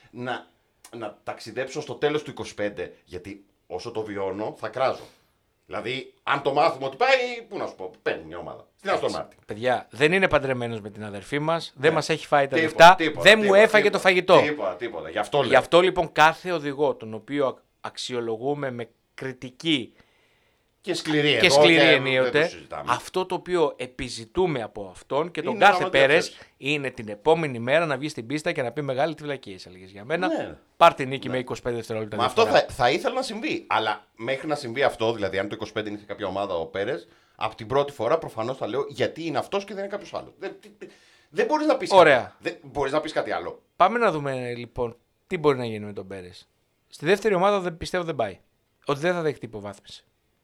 να ταξιδέψω στο τέλος του 25. Γιατί όσο το βιώνω, θα κράζω. Δηλαδή, αν το μάθουμε ότι πάει, πού να σου πω, παίρνει μια ομάδα. Στην Αστον Μάρτιν. Παιδιά, δεν είναι παντρεμένος με την αδερφή μας, δεν Ναι. μας έχει φάει τα Τίποτα, λεφτά, τίποτα, δεν μου τίποτα, έφαγε τίποτα, το φαγητό. Τίποτα. Γι' αυτό λέω. Γι' αυτό λοιπόν κάθε οδηγό τον οποίο αξιολογούμε με κριτική Και σκληρή, και εδώ, σκληρή δεν το ενίοτε, συζητάμε. αυτό το οποίο επιζητούμε από αυτόν και τον Είναι κάθε να Πέρες διαθέσει. είναι την επόμενη μέρα να βγει στην πίστα και να πει μεγάλη τη βλακία. Έλεγες για μένα. Ναι. Πάρ' τη νίκη με 25 δευτερόλεπτα. Μα αυτό διαφορά. θα ήθελα να συμβεί. Αλλά μέχρι να συμβεί αυτό, δηλαδή αν το 25 είναι σε κάποια ομάδα ο Πέρες, από την πρώτη φορά προφανώς θα λέω γιατί είναι αυτός και δεν είναι κάποιος άλλος. Δεν μπορείς να πεις Ωραία. κάτι. Δεν μπορείς να πεις κάτι άλλο. Πάμε να δούμε λοιπόν τι μπορεί να γίνει με τον Πέρες. Στη δεύτερη ομάδα δεν πιστεύω δεν πάει. Ότι δεν θα δεχτεί υποβάθμιση.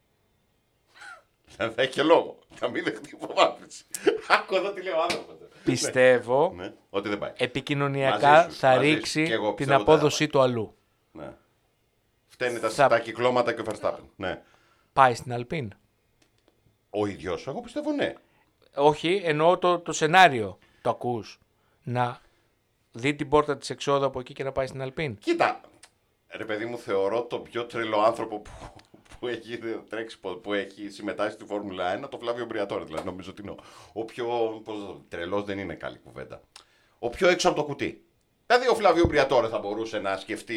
Θα έχει και λόγο. Θα μην δεχτεί υποβάθμιση. Άκου εδώ τι λέει ο άνθρωπος. Πιστεύω Ναι, ότι δεν πάει. επικοινωνιακά Μαζί σου, θα μαζί σου. ρίξει Και εγώ την πιστεύω ότι δεν θα απόδοσή του αλλού. Ναι. Φταίνε Θα- τα κυκλώματα και ο Verstappen. Ναι. Πάει στην Αλπίν. Ο ίδιος, εγώ πιστεύω ναι. Όχι, εννοώ το σενάριο. Το ακούς. Να δει την πόρτα της εξόδου από εκεί και να πάει στην Αλπίν. Κοίτα, ρε παιδί μου, θεωρώ το πιο τρελό άνθρωπο που έχει τρέξει, που έχει συμμετάσχει στη Φόρμουλα 1, το Φλάβιο Μπριατόρε. Δηλαδή, νομίζω ότι είναι ο πιο. Τρελός δεν είναι καλή κουβέντα. Ο πιο έξω από το κουτί. Δηλαδή, ο Φλάβιο Μπριατόρε θα μπορούσε να σκεφτεί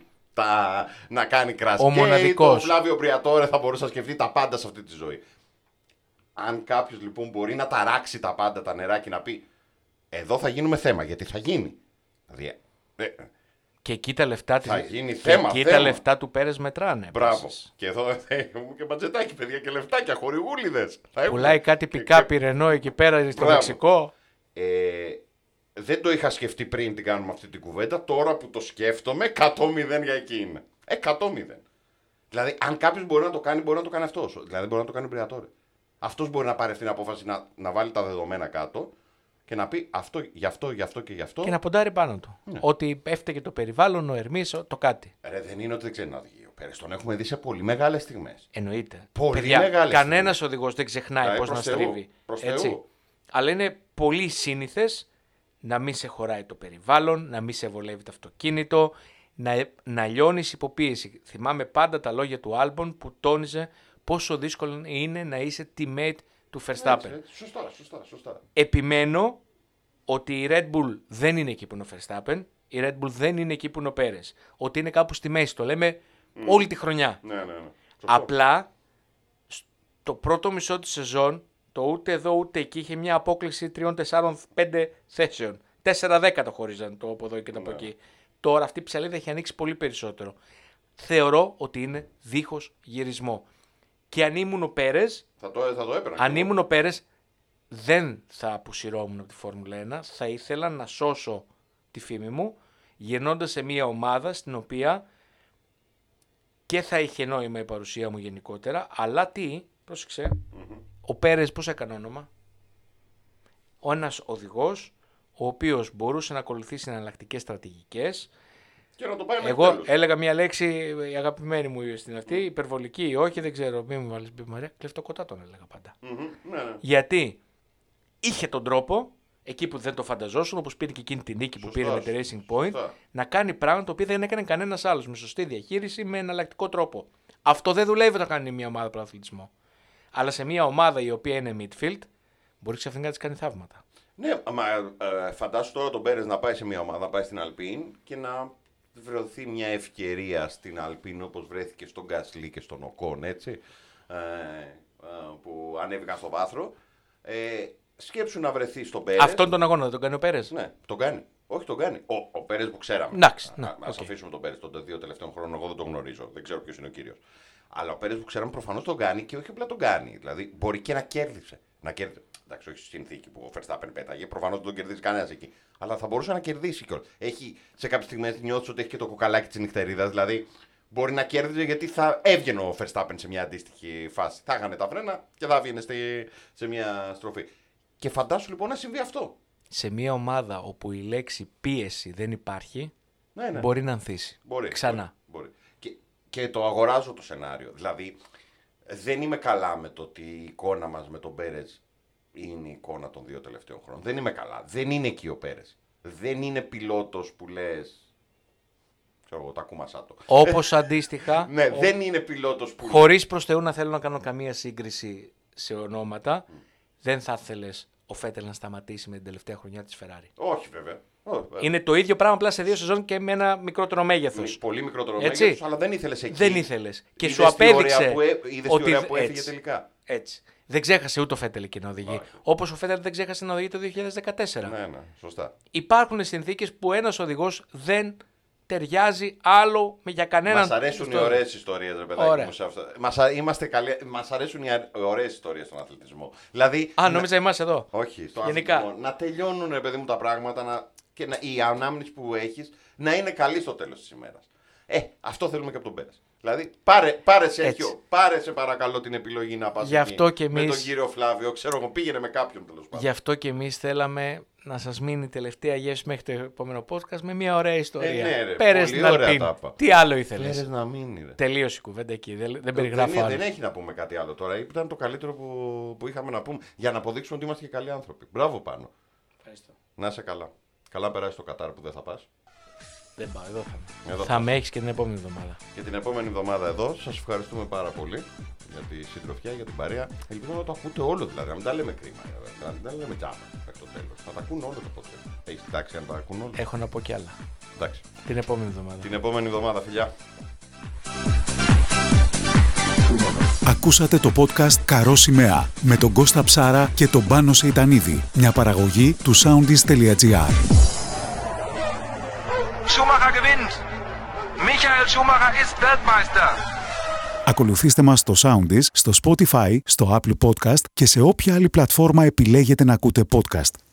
να κάνει κράση. Ο Και μοναδικός. ο Φλάβιο Μπριατόρε θα μπορούσε να σκεφτεί τα πάντα σε αυτή τη ζωή. Αν κάποιο λοιπόν μπορεί να ταράξει τα πάντα τα νερά και να πει εδώ θα γίνουμε θέμα, γιατί θα γίνει. Δηλαδή, Και εκεί τα λεφτά, Θα γίνει και θέμα, εκεί θέμα. τα λεφτά του Πέρες μετράνε. Μπράβο. επίσης. Και εδώ έχουμε και μπατζετάκι, παιδιά, και λεφτάκια, χορηγούλιδες. Πουλάει κάτι πικάπι Ρενό εκεί πέρα στο Μπράβο. Μεξικό. Δεν το είχα σκεφτεί πριν την κάνουμε αυτή την κουβέντα. Τώρα που το σκέφτομαι, 100-0 για εκεί είμαι. 100-0. Δηλαδή, αν κάποιο μπορεί να το κάνει, μπορεί να το κάνει αυτό. Δηλαδή, μπορεί να το κάνει ο Μπριατόρε. Αυτό μπορεί να πάρει αυτή την απόφαση να βάλει τα δεδομένα κάτω και να πει αυτό, γι' αυτό, γι' αυτό και γι' αυτό. Και να ποντάρει πάνω του. Ναι. Ότι έφταιγε το περιβάλλον, ο Ερμής, το κάτι. Ρε, δεν είναι ότι δεν ξέρει να οδηγεί ο Πέρες. Τον έχουμε δει σε πολύ μεγάλες στιγμές. Εννοείται. Πολύ Παιδιά, μεγάλες κανένας οδηγός δεν ξεχνάει Δηλαδή, πώς να προς Θεού, στρίβει. προς Έτσι. Θεού. Αλλά είναι πολύ σύνηθες να μην σε χωράει το περιβάλλον, να μην σε βολεύει το αυτοκίνητο, να λιώνεις υποπίεση. Θυμάμαι πάντα τα λόγια του Άλμπον που τόνιζε πόσο δύσκολο είναι να είσαι teammate του Verstappen. Έτσι. Σωστά. Επιμένω ότι η Red Bull δεν είναι εκεί που είναι ο Verstappen, η Red Bull δεν είναι εκεί που είναι ο Πέρες. Ότι είναι κάπου στη μέση, το λέμε όλη τη χρονιά. Ναι. Σωστό. Απλά το πρώτο μισό της σεζόν, το ούτε εδώ ούτε εκεί είχε μια απόκληση 3, 4, 5 θέσεων. 4-10 το χωρίζαν το από εδώ και το από εκεί. Τώρα αυτή η ψαλίδα έχει ανοίξει πολύ περισσότερο. Θεωρώ ότι είναι δίχως γυρισμό. Και αν ήμουν ο Πέρες, Θα το έπαιρνα. αν ήμουν ο Πέρες, δεν θα απουσιρώμουν από τη Φόρμουλα 1. Θα ήθελα να σώσω τη φήμη μου, γυρνώντας σε μια ομάδα στην οποία και θα είχε νόημα η παρουσία μου γενικότερα, αλλά πρόσεξε, ο Πέρες πώς έκανε όνομα? Ένας οδηγός ο οποίος μπορούσε να ακολουθήσει εναλλακτικές στρατηγικές. Και να το πάει Εγώ τέλος. έλεγα μια λέξη, η αγαπημένη μου στην αυτή, υπερβολική ή όχι, δεν ξέρω, μην μου βάλεις Μαρία, κλεφτοκοτά τον έλεγα πάντα. Ναι. Γιατί είχε τον τρόπο, εκεί που δεν το φανταζόσουν, όπως πήρε και εκείνη τη νίκη που πήρε με τη Racing Point, να κάνει πράγματα το οποίο δεν έκανε κανένας άλλος, με σωστή διαχείριση, με εναλλακτικό τρόπο. Αυτό δεν δουλεύει όταν κάνει μια ομάδα πρωταθλητισμό. Αλλά σε μια ομάδα η οποία είναι midfield, μπορεί ξαφνικά να της κάνει θαύματα. Ναι, φαντάσου τώρα τον Πέρες να πάει σε μια ομάδα, να πάει στην Αλπίν και να βρεθεί μια ευκαιρία στην Αλπίν όπως βρέθηκε στον Γκάσλι και στον Οκόν, έτσι, που ανέβηκαν στο βάθρο. Σκέψου να βρεθεί στον Πέρες. Αυτόν τον αγώνα δεν τον κάνει ο Πέρες? Ναι, τον κάνει. Όχι, τον κάνει. Ο Πέρες που ξέραμε. Εντάξει. Ας αφήσουμε τον Πέρες των 2 τελευταίων χρόνων. Εγώ δεν τον γνωρίζω. Δεν ξέρω ποιος είναι ο κύριος. Αλλά ο Πέρες που ξέραμε προφανώς τον κάνει και όχι απλά τον κάνει. Δηλαδή μπορεί και να κέρδισε. Εντάξει, όχι στη συνθήκη που ο Verstappen πέταγε. Προφανώς δεν τον κερδίζει κανένας εκεί. Αλλά θα μπορούσε να κερδίσει κιόλας. Έχει σε κάποιες στιγμές νιώθει ότι έχει και το κοκαλάκι της νυχτερίδας. Δηλαδή μπορεί να κέρδιζε γιατί θα έβγαινε ο Verstappen σε μια αντίστοιχη φάση. Θα είχανε τα φρένα και θα έβγαινε σε μια στροφή. Και φαντάσου λοιπόν να συμβεί αυτό. Σε μια ομάδα όπου η λέξη πίεση δεν υπάρχει, Ναι. μπορεί να ανθίσει. Ξανά. Μπορεί. Και το αγοράζω το σενάριο. Δηλαδή, δεν είμαι καλά με το ότι η εικόνα μας με τον Πέρες είναι η εικόνα των 2 τελευταίων χρόνων. Δεν είμαι καλά. Δεν είναι εκεί ο Πέρες. Δεν είναι πιλότος που λες. Ξέρω εγώ, τα κουμασάτο. Όπως αντίστοιχα. Ναι, δεν είναι πιλότος που. Χωρίς προς Θεού να θέλω να κάνω καμία σύγκριση σε ονόματα, δεν θα ήθελες ο Φέτελ να σταματήσει με την τελευταία χρονιά της Ferrari. Όχι, βέβαια. Είναι το ίδιο πράγμα απλά σε 2 σεζόν και με ένα μικρότερο μέγεθος. Πολύ μικρότερο Έτσι. μέγεθος, αλλά δεν ήθελες εκεί. Δεν ήθελες. Και Είδες σου απέδειξε. Είδες τι ωραία που έφυγε έτσι. τελικά. Έτσι. Δεν ξέχασε ούτε ο Φέτελ εκεί να οδηγεί. Όπως ο Φέτελ δεν ξέχασε να οδηγεί το 2014. Ναι, σωστά. Υπάρχουν συνθήκες που ένας οδηγός δεν ταιριάζει άλλο για κανέναν. Μας αρέσουν οι ωραίες ιστορίες, ρε παιδάκι μου, σε αυτά. Μας αρέσουν οι ωραίες ιστορίες στον αθλητισμό. Δηλαδή, νόμιζα εμάς εδώ. όχι, στον Γενικά. αθλητισμό. Να τελειώνουν, ρε παιδί μου, τα πράγματα και η ανάμνηση που έχεις να είναι καλή στο τέλος της ημέρας. Αυτό θέλουμε και από τον Πέρες. Δηλαδή, πάρε Σέρχιο, πάρε σε παρακαλώ την επιλογή να πας με τον κύριο Φλάβιο, ξέρω εγώ, πήγαινε με κάποιον τέλος πάντων. Γι' αυτό και εμείς θέλαμε να σας μείνει η τελευταία γεύση μέχρι το επόμενο podcast με μια ωραία ιστορία. Ναι, ρε, Πέρες στην Αλπίν. Τι άλλο ήθελες? Πέρες να μείνει, ρε. Τελείωσε η κουβέντα εκεί. Δεν περιγράφω άλλο. Δεν έχει να πούμε κάτι άλλο τώρα. Ήταν το καλύτερο που είχαμε να πούμε για να αποδείξουμε ότι είμαστε και καλοί άνθρωποι. Μπράβο πάνω. Ευχαριστώ. Να είσαι καλά. Καλά περάσει στο Κατάρ που δεν θα πας. Δεν πάω, εδώ θα Εδώ θα με έχεις και την επόμενη εβδομάδα. Και την επόμενη εβδομάδα εδώ. Σας ευχαριστούμε πάρα πολύ για τη συντροφιά, για την παρέα. Ελπίζω να το ακούτε όλο δηλαδή. Να μην τα λέμε κρίμα. Να μην τα λέμε τζάμα μέχρι το τέλος. Να τα ακούν όλο το podcast. Έχεις εντάξει να τα ακούν όλο? Έχω να πω κι άλλα. Εντάξει. Την επόμενη εβδομάδα. Την επόμενη εβδομάδα, φιλιά. Ακούσατε το podcast «Καρό Σημαία» με τον Κώστα Ψάρα και τον Πάνο Σεϊτανίδη. Μια παραγωγή του Soundist.gr. Schumacher gewinnt. Michael Schumacher ist Weltmeister. Ακολουθήστε μας στο Soundist, στο Spotify, στο Apple Podcast και σε όποια άλλη πλατφόρμα επιλέγετε να ακούτε podcast.